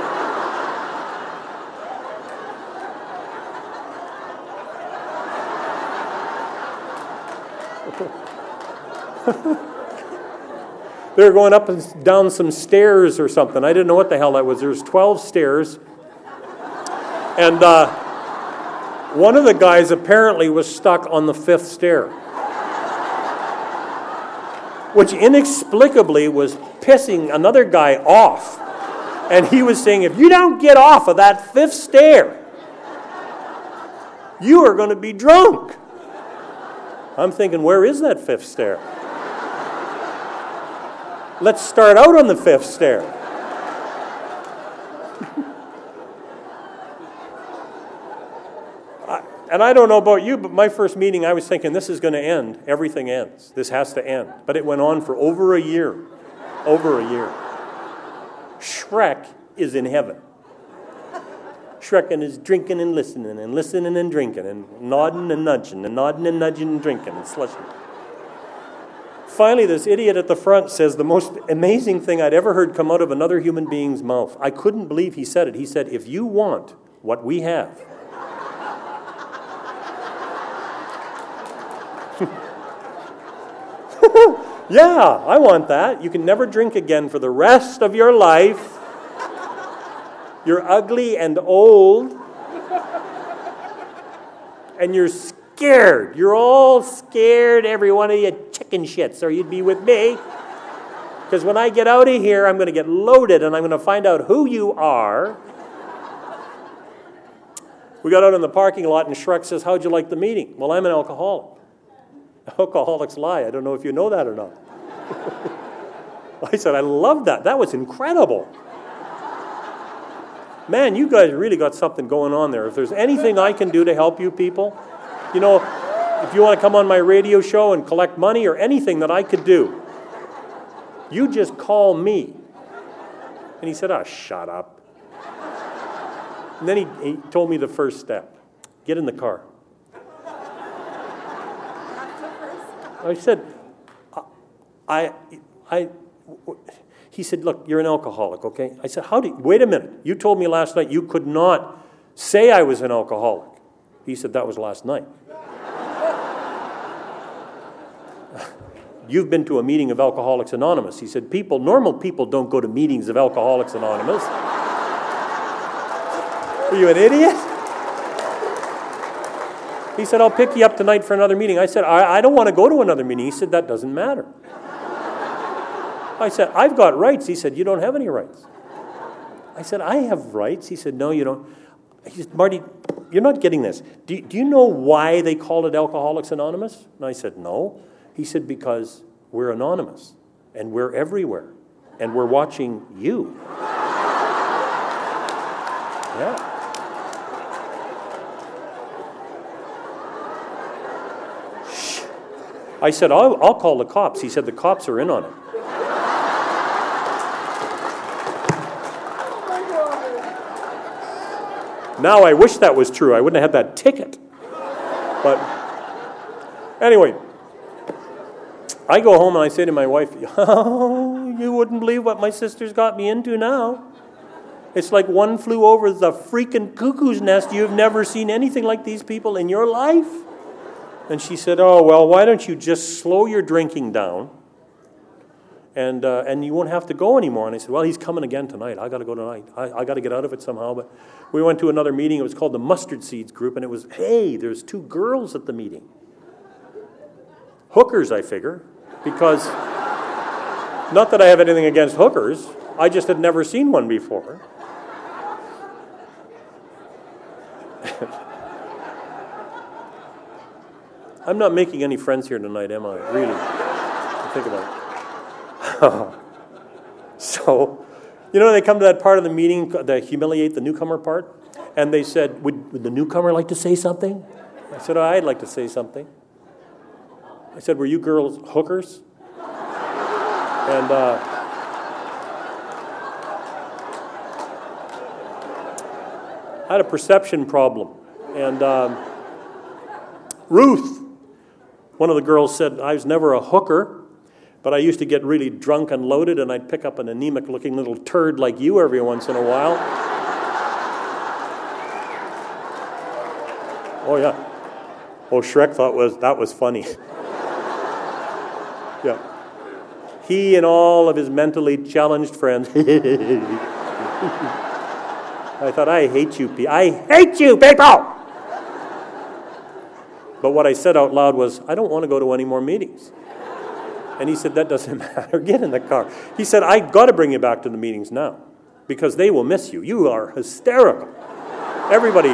They were going up and down some stairs or something. I didn't know what the hell that was. There was 12 stairs. And one of the guys apparently was stuck on the 5th stair, which inexplicably was pissing another guy off. And he was saying, if you don't get off of that 5th stair, you are going to be drunk. I'm thinking, where is that 5th stair? Let's start out on the 5th stair. And I don't know about you, but my first meeting, I was thinking, this is going to end. Everything ends. This has to end. But it went on for over a year. Over a year. Shrek is in heaven. Shrekin is drinking and listening and drinking and nodding and nudging and nodding and nudging and drinking and slushing. Finally, this idiot at the front says the most amazing thing I'd ever heard come out of another human being's mouth. I couldn't believe he said it. He said, if you want what we have, yeah, I want that. You can never drink again for the rest of your life. You're ugly and old. And you're scared. You're all scared, every one of you chicken shits, or you'd be with me. Because when I get out of here, I'm going to get loaded and I'm going to find out who you are. We got out in the parking lot and Shrek says, how'd you like the meeting? Well, I'm an alcoholic. Alcoholics lie. I don't know if you know that or not. I said, I love that. That was incredible. Man, you guys really got something going on there. If there's anything I can do to help you people, you know, if you want to come on my radio show and collect money or anything that I could do, you just call me. And he said, shut up. And then he told me the first step. Get in the car. I said, he said, look, you're an alcoholic, okay? I said, wait a minute. You told me last night you could not say I was an alcoholic. He said, that was last night. You've been to a meeting of Alcoholics Anonymous. He said, normal people don't go to meetings of Alcoholics Anonymous. Are you an idiot? He said, I'll pick you up tonight for another meeting. I said, I don't want to go to another meeting. He said, that doesn't matter. I said, I've got rights. He said, you don't have any rights. I said, I have rights. He said, no, you don't. He said, Marty, you're not getting this. Do you know why they call it Alcoholics Anonymous? And I said, no. He said, because we're anonymous, and we're everywhere, and we're watching you. Yeah. Shh. I said, I'll call the cops. He said, the cops are in on it. Now I wish that was true. I wouldn't have had that ticket. But anyway, I go home and I say to my wife, oh, you wouldn't believe what my sister's got me into now. It's like one flew over the freaking cuckoo's nest. You've never seen anything like these people in your life. And she said, oh, well, why don't you just slow your drinking down and you won't have to go anymore. And I said, well, he's coming again tonight. I got to go tonight. I got to get out of it somehow. But we went to another meeting. It was called the Mustard Seeds Group. And it was, hey, there's 2 girls at the meeting. Hookers, I figure. Because, not that I have anything against hookers. I just had never seen one before. I'm not making any friends here tonight, am I? Really? Think about it. So, you know, they come to that part of the meeting, they humiliate the newcomer part, and they said, would the newcomer like to say something? I said, I'd like to say something. I said, were you girls hookers? And I had a perception problem. And Ruth, one of the girls, said, I was never a hooker, but I used to get really drunk and loaded, and I'd pick up an anemic-looking little turd like you every once in a while. Oh, yeah. Oh, Shrek thought that was funny. Yeah. He and all of his mentally challenged friends. I thought, I hate you people. I hate you people! But what I said out loud was, I don't want to go to any more meetings. And he said, that doesn't matter. Get in the car. He said, I got to bring you back to the meetings now because they will miss you. You are hysterical. Everybody.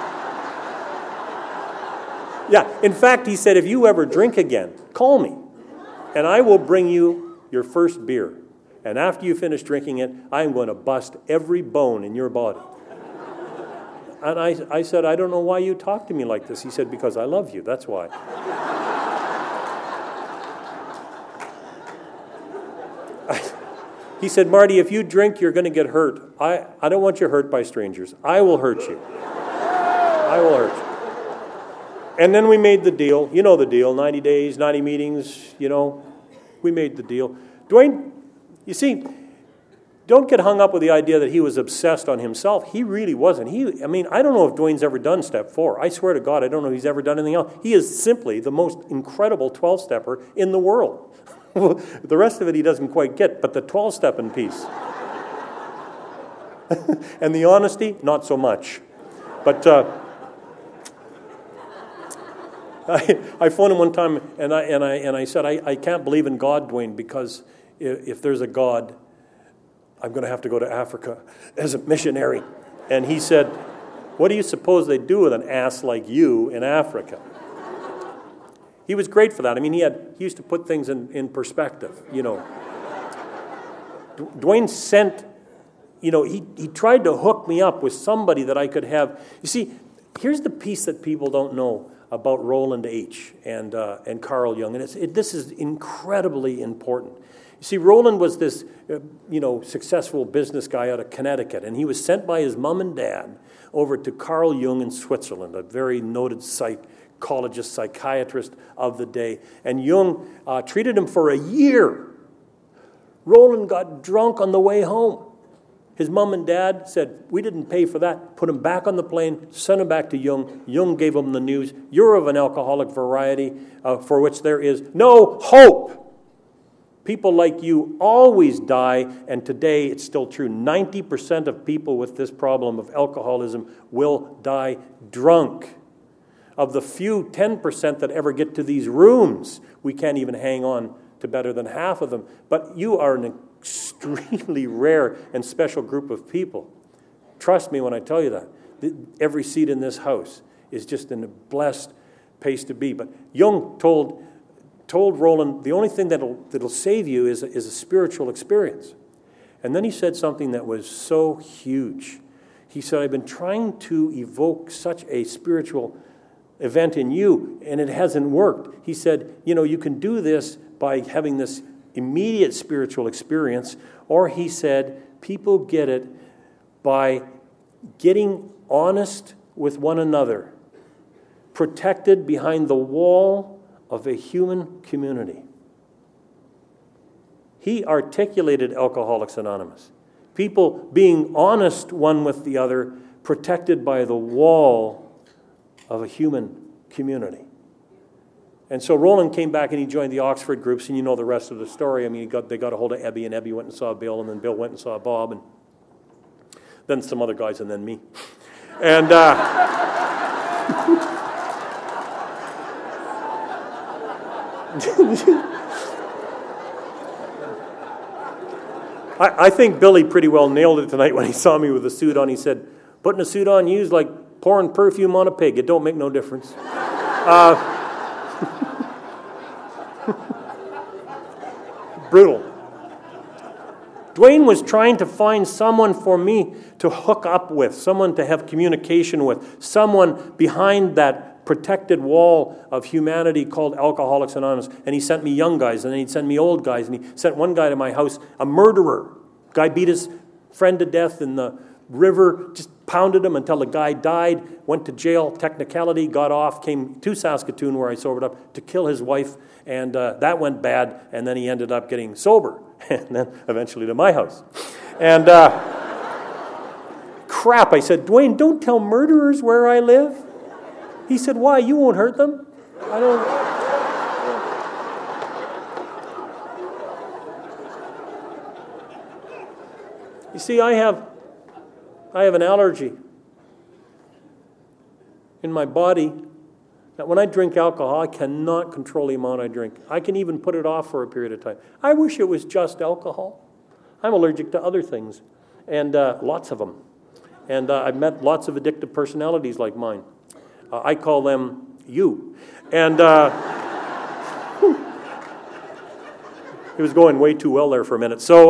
Yeah. In fact, he said, if you ever drink again, call me and I will bring you your first beer. And after you finish drinking it, I'm going to bust every bone in your body. And I said, I don't know why you talk to me like this. He said, because I love you. That's why. He said, Marty, if you drink, you're going to get hurt. I don't want you hurt by strangers. I will hurt you. I will hurt you. And then we made the deal. You know the deal. 90 days, 90 meetings, We made the deal. Dwayne, you see, don't get hung up with the idea that he was obsessed on himself. He really wasn't. I don't know if Dwayne's ever done step 4. I swear to God, I don't know if he's ever done anything else. He is simply the most incredible 12-stepper in the world. The rest of it he doesn't quite get, but the 12-stepping piece. And the honesty, not so much. But I phoned him one time, and I said, I can't believe in God, Dwayne, because if there's a God, I'm going to have to go to Africa as a missionary. And he said, what do you suppose they do with an ass like you in Africa? He was great for that. He used to put things in perspective, Dwayne sent, he tried to hook me up with somebody that I could have. You see, here's the piece that people don't know about Roland H. and Carl Jung, and this is incredibly important. You see, Roland was this, successful business guy out of Connecticut, and he was sent by his mom and dad over to Carl Jung in Switzerland, a very noted psychologist, psychiatrist of the day. And Jung treated him for a year. Roland got drunk on the way home. His mom and dad said, we didn't pay for that. Put him back on the plane, sent him back to Jung. Jung gave him the news. You're of an alcoholic variety for which there is no hope. People like you always die, and today it's still true. 90% of people with this problem of alcoholism will die drunk. Of the few 10% that ever get to these rooms, we can't even hang on to better than half of them. But you are an extremely rare and special group of people. Trust me when I tell you that. Every seat in this house is just in a blessed place to be. But Jung told Roland, the only thing that'll save you is a spiritual experience. And then he said something that was so huge. He said, I've been trying to evoke such a spiritual event in you, and it hasn't worked. He said, you can do this by having this immediate spiritual experience, or he said, people get it by getting honest with one another, protected behind the wall of a human community. He articulated Alcoholics Anonymous. People being honest one with the other, protected by the wall of a human community. And so Roland came back and he joined the Oxford groups, and you know the rest of the story. They got a hold of Ebby, and Ebby went and saw Bill, and then Bill went and saw Bob, and then some other guys, and then me. And I think Billy pretty well nailed it tonight when he saw me with a suit on. He said, putting a suit on you is like pouring perfume on a pig. It don't make no difference. Brutal. Dwayne was trying to find someone for me to hook up with, someone to have communication with, someone behind that protected wall of humanity called Alcoholics Anonymous. And he sent me young guys, and then he'd send me old guys, and he sent one guy to my house, a murderer. Guy beat his friend to death in the river, just pounded him until the guy died, went to jail, technicality, got off, came to Saskatoon where I sobered up to kill his wife, and that went bad, and then he ended up getting sober, and then eventually to my house. And crap, I said, Dwayne, don't tell murderers where I live. He said, why? You won't hurt them? I don't... You see, I have an allergy in my body that when I drink alcohol, I cannot control the amount I drink. I can even put it off for a period of time. I wish it was just alcohol. I'm allergic to other things, and lots of them. And I've met lots of addictive personalities like mine. I call them you. And it was going way too well there for a minute. So...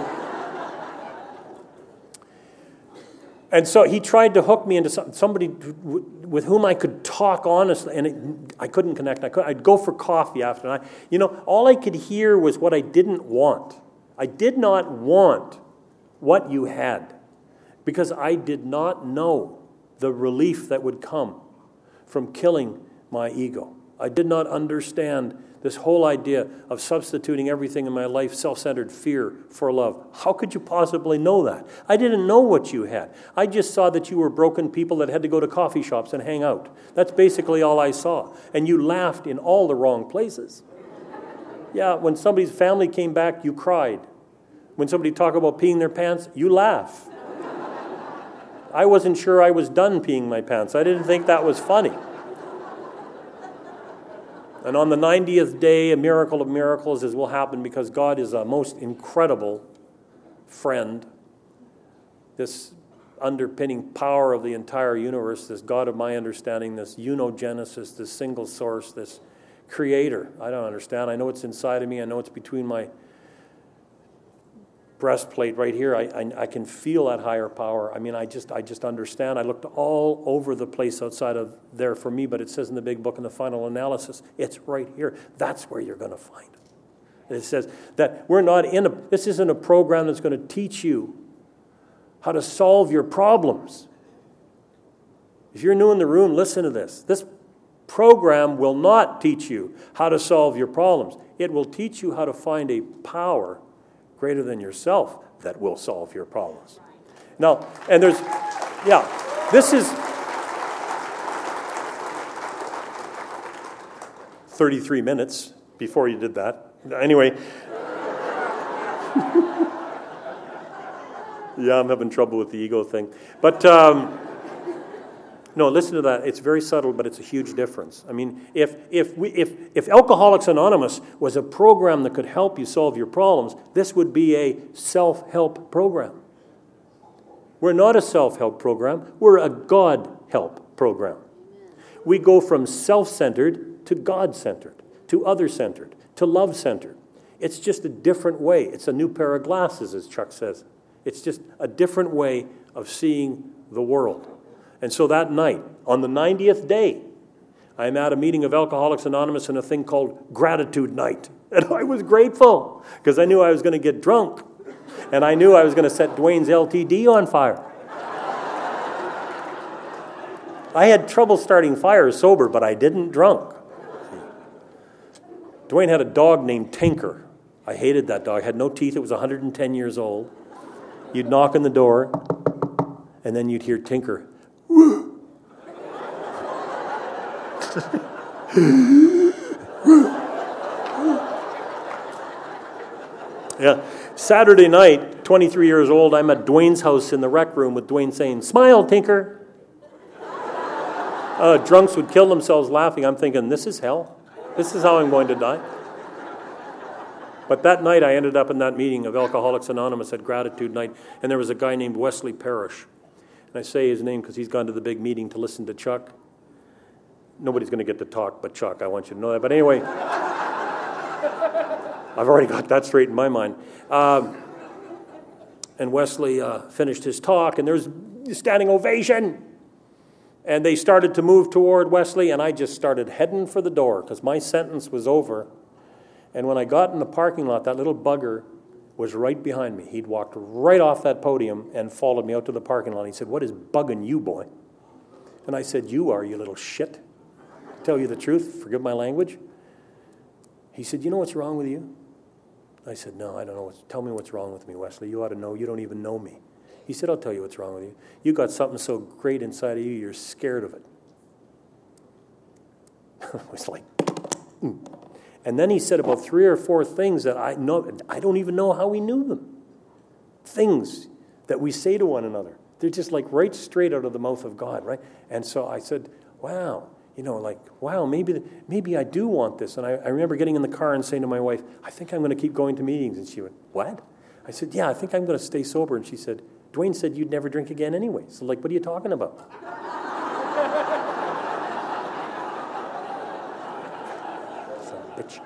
And so he tried to hook me into somebody with whom I could talk honestly, and I couldn't connect. I'd go for coffee after, and all I could hear was what I didn't want. I did not want what you had because I did not know the relief that would come from killing my ego. I did not understand this whole idea of substituting everything in my life, self-centered fear, for love. How could you possibly know that? I didn't know what you had. I just saw that you were broken people that had to go to coffee shops and hang out. That's basically all I saw. And you laughed in all the wrong places. Yeah, when somebody's family came back, you cried. When somebody talked about peeing their pants, you laugh. I wasn't sure I was done peeing my pants. I didn't think that was funny. And on the 90th day, a miracle of miracles will happen because God is a most incredible friend. This underpinning power of the entire universe, this God of my understanding, this Unogenesis, this single source, this creator. I don't understand. I know it's inside of me. I know it's between my breastplate right here. I can feel that higher power. I mean, I just understand. I looked all over the place outside of there for me, but it says in the big book in the final analysis, it's right here. That's where you're going to find it. It says that this isn't a program that's going to teach you how to solve your problems. If you're new in the room, listen to this. This program will not teach you how to solve your problems. It will teach you how to find a power greater than yourself that will solve your problems. Now, and this is 33 minutes before you did that. Anyway. Yeah, I'm having trouble with the ego thing. But no, listen to that. It's very subtle, but it's a huge difference. I mean, if Alcoholics Anonymous was a program that could help you solve your problems, this would be a self-help program. We're not a self-help program. We're a God-help program. We go from self-centered to God-centered, to other-centered, to love-centered. It's just a different way. It's a new pair of glasses, as Chuck says. It's just a different way of seeing the world. And so that night, on the 90th day, I'm at a meeting of Alcoholics Anonymous in a thing called Gratitude Night. And I was grateful because I knew I was going to get drunk. And I knew I was going to set Dwayne's LTD on fire. I had trouble starting fires sober, but I didn't drunk. Dwayne had a dog named Tinker. I hated that dog. It had no teeth. It was 110 years old. You'd knock on the door, and then you'd hear Tinker. Yeah. Saturday night, 23 years old, I'm at Dwayne's house in the rec room with Dwayne saying, "Smile, Tinker." Drunks would kill themselves laughing. I'm thinking, this is hell. This is how I'm going to die. But that night, I ended up in that meeting of Alcoholics Anonymous at Gratitude Night, and there was a guy named Wesley Parrish. And I say his name because he's gone to the big meeting to listen to Chuck. Nobody's going to get to talk but Chuck. I want you to know that. But anyway, I've already got that straight in my mind. And Wesley finished his talk, and there's a standing ovation. And they started to move toward Wesley, and I just started heading for the door because my sentence was over. And when I got in the parking lot, that little bugger was right behind me. He'd walked right off that podium and followed me out to the parking lot. He said, "What is bugging you, boy?" And I said, "You are, you little shit. Tell you the truth, forgive my language." He said, "You know what's wrong with you?" I said, "No, I don't know. Tell me what's wrong with me, Wesley. You ought to know. You don't even know me." He said, "I'll tell you what's wrong with you. You got something so great inside of you, you're scared of it." I was like, And then he said about 3 or 4 things that I don't even know how we knew them. Things that we say to one another. They're just like right straight out of the mouth of God, right? And so I said, wow, wow, maybe I do want this. And I remember getting in the car and saying to my wife, "I think I'm going to keep going to meetings." And she went, "What?" I said, "Yeah, I think I'm going to stay sober." And she said, "Dwayne said you'd never drink again anyway. So what are you talking about?" Bitch.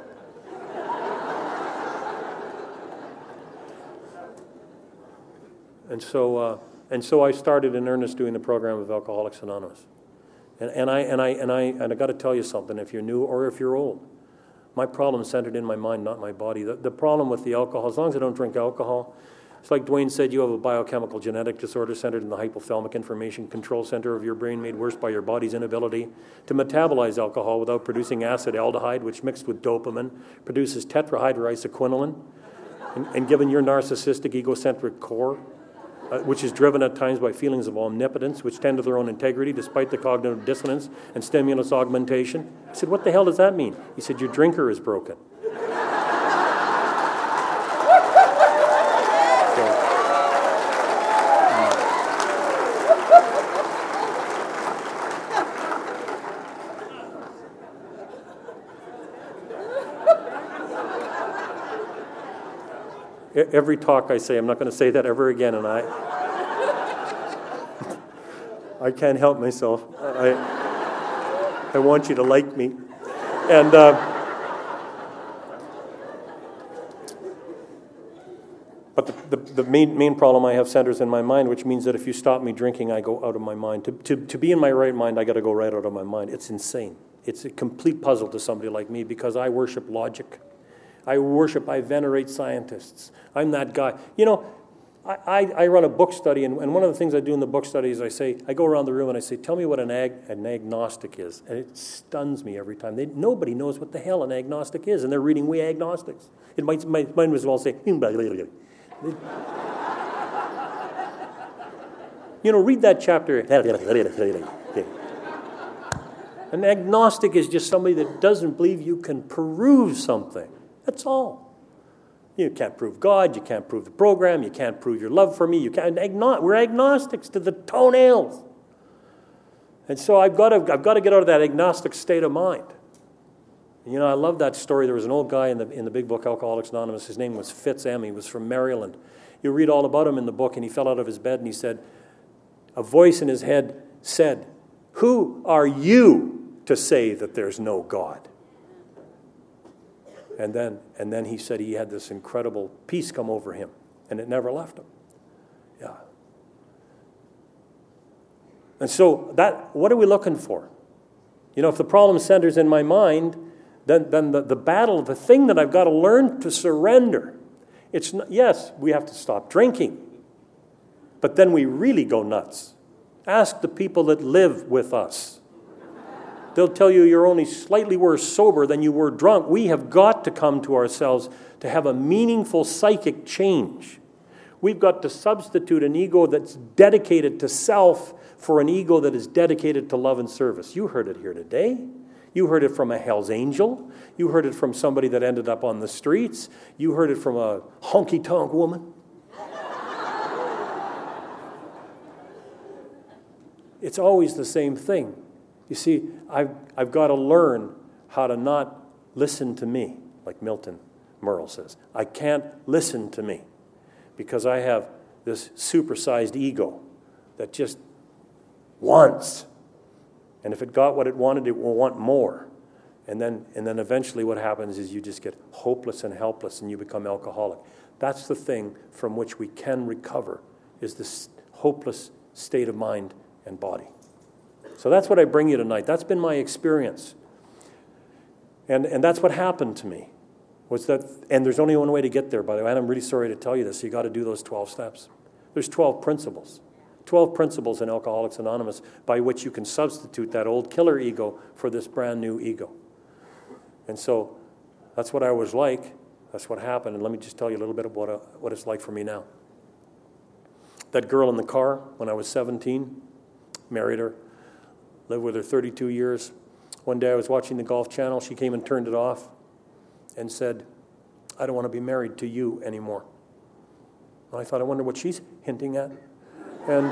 And so I started in earnest doing the program of Alcoholics Anonymous. And I got to tell you something, if you're new or if you're old. My problem is centered in my mind, not my body. The problem with the alcohol, as long as I don't drink alcohol, it's like Dwayne said, you have a biochemical genetic disorder centered in the hypothalamic information control center of your brain, made worse by your body's inability to metabolize alcohol without producing acetaldehyde, which mixed with dopamine produces tetrahydroisoquinoline. And given your narcissistic, egocentric core, which is driven at times by feelings of omnipotence, which tend to their own integrity despite the cognitive dissonance and stimulus augmentation. I said, what the hell does that mean? He said, your drinker is broken. Every talk I say, I'm not going to say that ever again, and I can't help myself. I want you to like me. And but the main problem I have centers in my mind, which means that if you stop me drinking, I go out of my mind. To be in my right mind, I got to go right out of my mind. It's insane. It's a complete puzzle to somebody like me because I worship logic. I venerate scientists. I'm that guy. You know, I run a book study, and one of the things I do in the book study is I go around the room and I say, tell me what an agnostic is. And it stuns me every time. Nobody knows what the hell an agnostic is, and they're reading We Agnostics. It might as well say, you know, read that chapter. An agnostic is just somebody that doesn't believe you can prove something. That's all. You can't prove God. You can't prove the program. You can't prove your love for me. We're agnostics to the toenails. And so I've got to get out of that agnostic state of mind. And, you know, I love that story. There was an old guy in the big book, Alcoholics Anonymous. His name was Fitz M. He was from Maryland. You read all about him in the book, and he fell out of his bed, and he said, a voice in his head said, "Who are you to say that there's no God?" And then he said he had this incredible peace come over him, and it never left him. Yeah. And so what are we looking for? You know, if the problem centers in my mind, then the battle, the thing that I've got to learn to surrender, it's not, yes, we have to stop drinking, but then we really go nuts. Ask the people that live with us. They'll tell you you're only slightly worse sober than you were drunk. We have got to come to ourselves to have a meaningful psychic change. We've got to substitute an ego that's dedicated to self for an ego that is dedicated to love and service. You heard it here today. You heard it from a Hell's Angel. You heard it from somebody that ended up on the streets. You heard it from a honky-tonk woman. It's always the same thing. You see, I've got to learn how to not listen to me, like Milton Merle says. I can't listen to me because I have this supersized ego that just wants. And if it got what it wanted, it will want more. And then eventually what happens is you just get hopeless and helpless and you become alcoholic. That's the thing from which we can recover, is this hopeless state of mind and body. So that's what I bring you tonight. That's been my experience. And that's what happened to me. And there's only one way to get there, by the way, and I'm really sorry to tell you this. You got to do those 12 steps. There's 12 principles. 12 principles in Alcoholics Anonymous by which you can substitute that old killer ego for this brand new ego. And so that's what I was like. That's what happened. And let me just tell you a little bit about what it's like for me now. That girl in the car when I was 17, married her. Lived with her 32 years. One day I was watching the Golf Channel. She came and turned it off and said, "I don't want to be married to you anymore." And I thought, I wonder what she's hinting at. And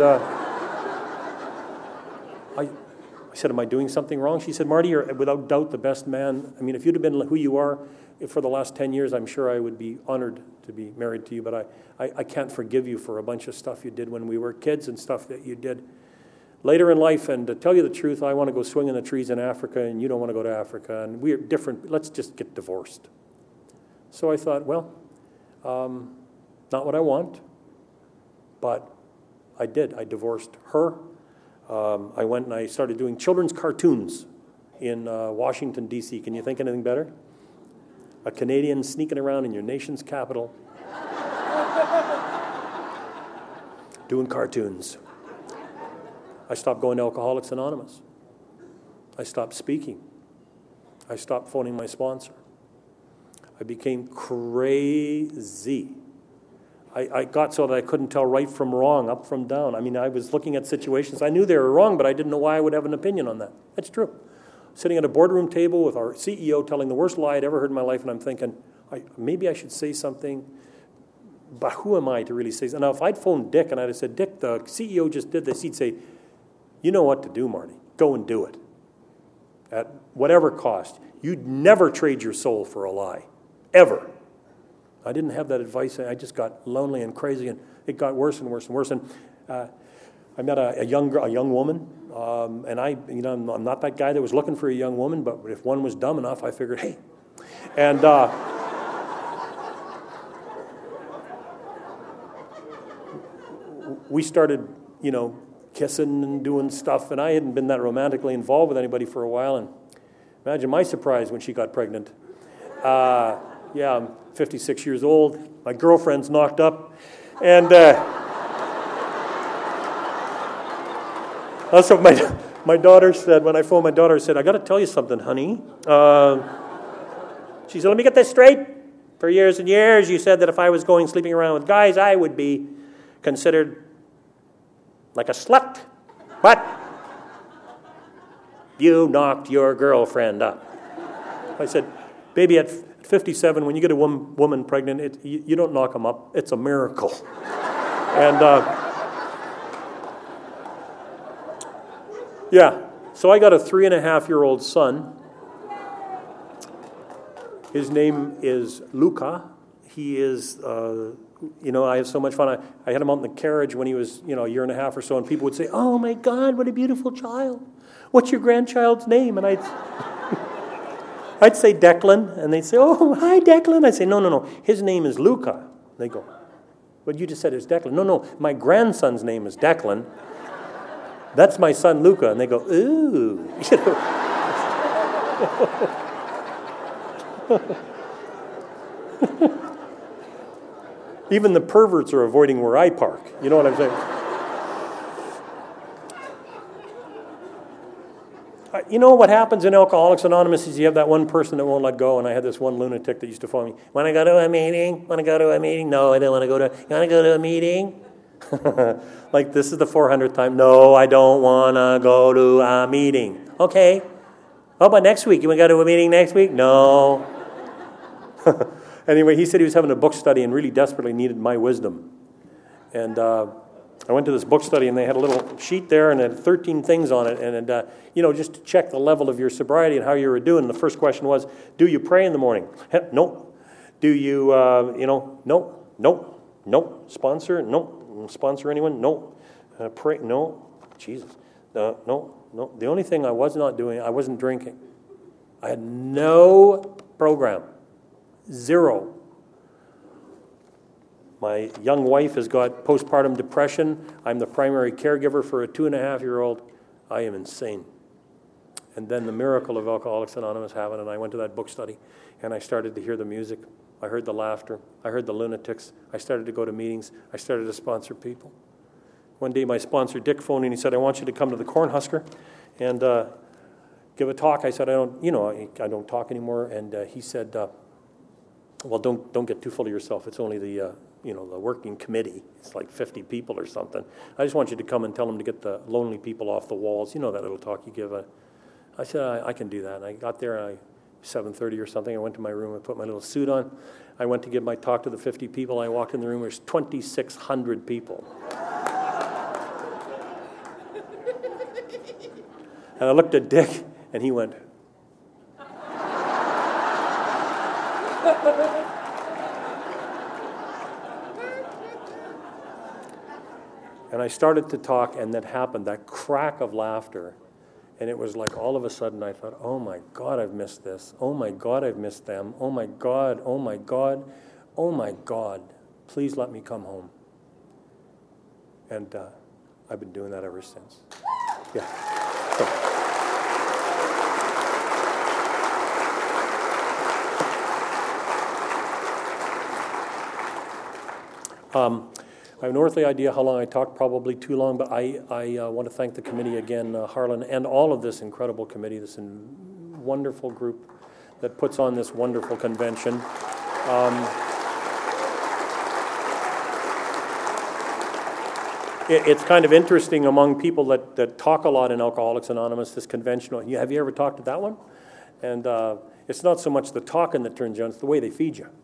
I said, "Am I doing something wrong?" She said, "Marty, you're without doubt the best man. I mean, if you'd have been who you are for the last 10 years, I'm sure I would be honored to be married to you, but I can't forgive you for a bunch of stuff you did when we were kids and stuff that you did later in life, and to tell you the truth, I want to go swing in the trees in Africa, and you don't want to go to Africa, and we're different. Let's just get divorced." So I thought, well, not what I want, but I did. I divorced her. I went and I started doing children's cartoons in Washington, D.C. Can you think anything better? a Canadian sneaking around in your nation's capital, doing cartoons. I stopped going to Alcoholics Anonymous. I stopped speaking. I stopped phoning my sponsor. I became crazy. I got so that I couldn't tell right from wrong, up from down. I mean, I was looking at situations. I knew they were wrong, but I didn't know why I would have an opinion on that. That's true. Sitting at a boardroom table with our CEO telling the worst lie I'd ever heard in my life, and I'm thinking, maybe I should say something, but who am I to really say something? Now, if I'd phoned Dick and I'd have said, Dick, the CEO just did this, he'd say, you know what to do, Marty. Go and do it. At whatever cost. You'd never trade your soul for a lie. Ever. I didn't have that advice. I just got lonely and crazy, and it got worse and worse and worse. And I met a young woman, and I'm not that guy that was looking for a young woman, but if one was dumb enough, I figured, hey. And we started, kissing and doing stuff, and I hadn't been that romantically involved with anybody for a while. And imagine my surprise when she got pregnant. I'm 56 years old. My girlfriend's knocked up. And that's what my daughter said when I phoned my daughter. I said, I got to tell you something, honey. She said, let me get this straight. For years and years, you said that if I was going sleeping around with guys, I would be considered like a slut. But you knocked your girlfriend up. I said, baby, at 57, when you get a woman pregnant, you don't knock them up. It's a miracle. And so I got a 3.5-year-old son. His name is Luca. He is, I have so much fun. I had him out in the carriage when he was, a year and a half or so, and people would say, oh my God, what a beautiful child. What's your grandchild's name? And I'd say Declan, and they'd say, oh, hi, Declan. I'd say, no, his name is Luca. They go, but you just said it's Declan. No, my grandson's name is Declan. That's my son, Luca. And they go, ooh. Even the perverts are avoiding where I park. You know what I'm saying? What happens in Alcoholics Anonymous is you have that one person that won't let go, and I had this one lunatic that used to phone me, want to go to a meeting? Want to go to a meeting? No, I don't want to go to, you want to go to a meeting? Like this is the 400th time. No, I don't want to go to a meeting. Okay. How about next week? You want to go to a meeting next week? No. Anyway, he said he was having a book study and really desperately needed my wisdom. And I went to this book study, and they had a little sheet there, and it had 13 things on it, and just to check the level of your sobriety and how you were doing. And the first question was, do you pray in the morning? No. Do you, no. Sponsor? No. Sponsor anyone? No. Pray? No. Jesus. No. The only thing I was not doing, I wasn't drinking. I had no program. Zero. My young wife has got postpartum depression. I'm the primary caregiver for a 2.5-year-old. I am insane. And then the miracle of Alcoholics Anonymous happened, and I went to that book study, and I started to hear the music. I heard the laughter. I heard the lunatics. I started to go to meetings. I started to sponsor people. One day my sponsor, Dick, phoned me, and he said, I want you to come to the Cornhusker and give a talk. I said, I don't talk anymore. And he said, well, don't get too full of yourself. It's only the working committee. It's like 50 people or something. I just want you to come and tell them to get the lonely people off the walls. You know that little talk you give. I said, I can do that. And I got there, 7:30 or something. I went to my room. I put my little suit on. I went to give my talk to the 50 people. I walked in the room. There's 2,600 people. And I looked at Dick, and he went... And I started to talk, and that happened, that crack of laughter. And it was like all of a sudden I thought, oh my God, I've missed this. Oh my God, I've missed them. Oh my God, oh my God, oh my God. Please let me come home. And I've been doing that ever since. Yeah. So. I have no earthly idea how long I talked, probably too long, but I want to thank the committee again, Harlan, and all of this incredible committee, this wonderful group that puts on this wonderful convention. It's kind of interesting among people that talk a lot in Alcoholics Anonymous, this convention. Have you ever talked at that one? And it's not so much the talking that turns you on, it's the way they feed you.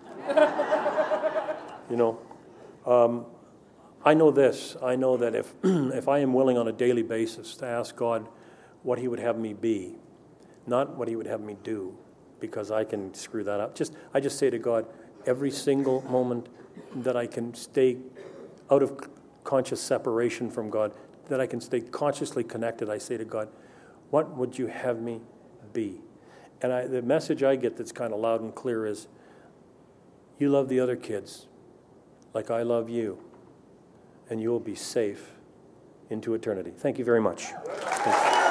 You know, I know this. I know that if I am willing on a daily basis to ask God what He would have me be, not what He would have me do, because I can screw that up. I just say to God, every single moment that I can stay out of conscious separation from God, that I can stay consciously connected, I say to God, what would you have me be? And the message I get that's kind of loud and clear is, you love the other kids like I love you, and you will be safe into eternity. Thank you very much. Thank you.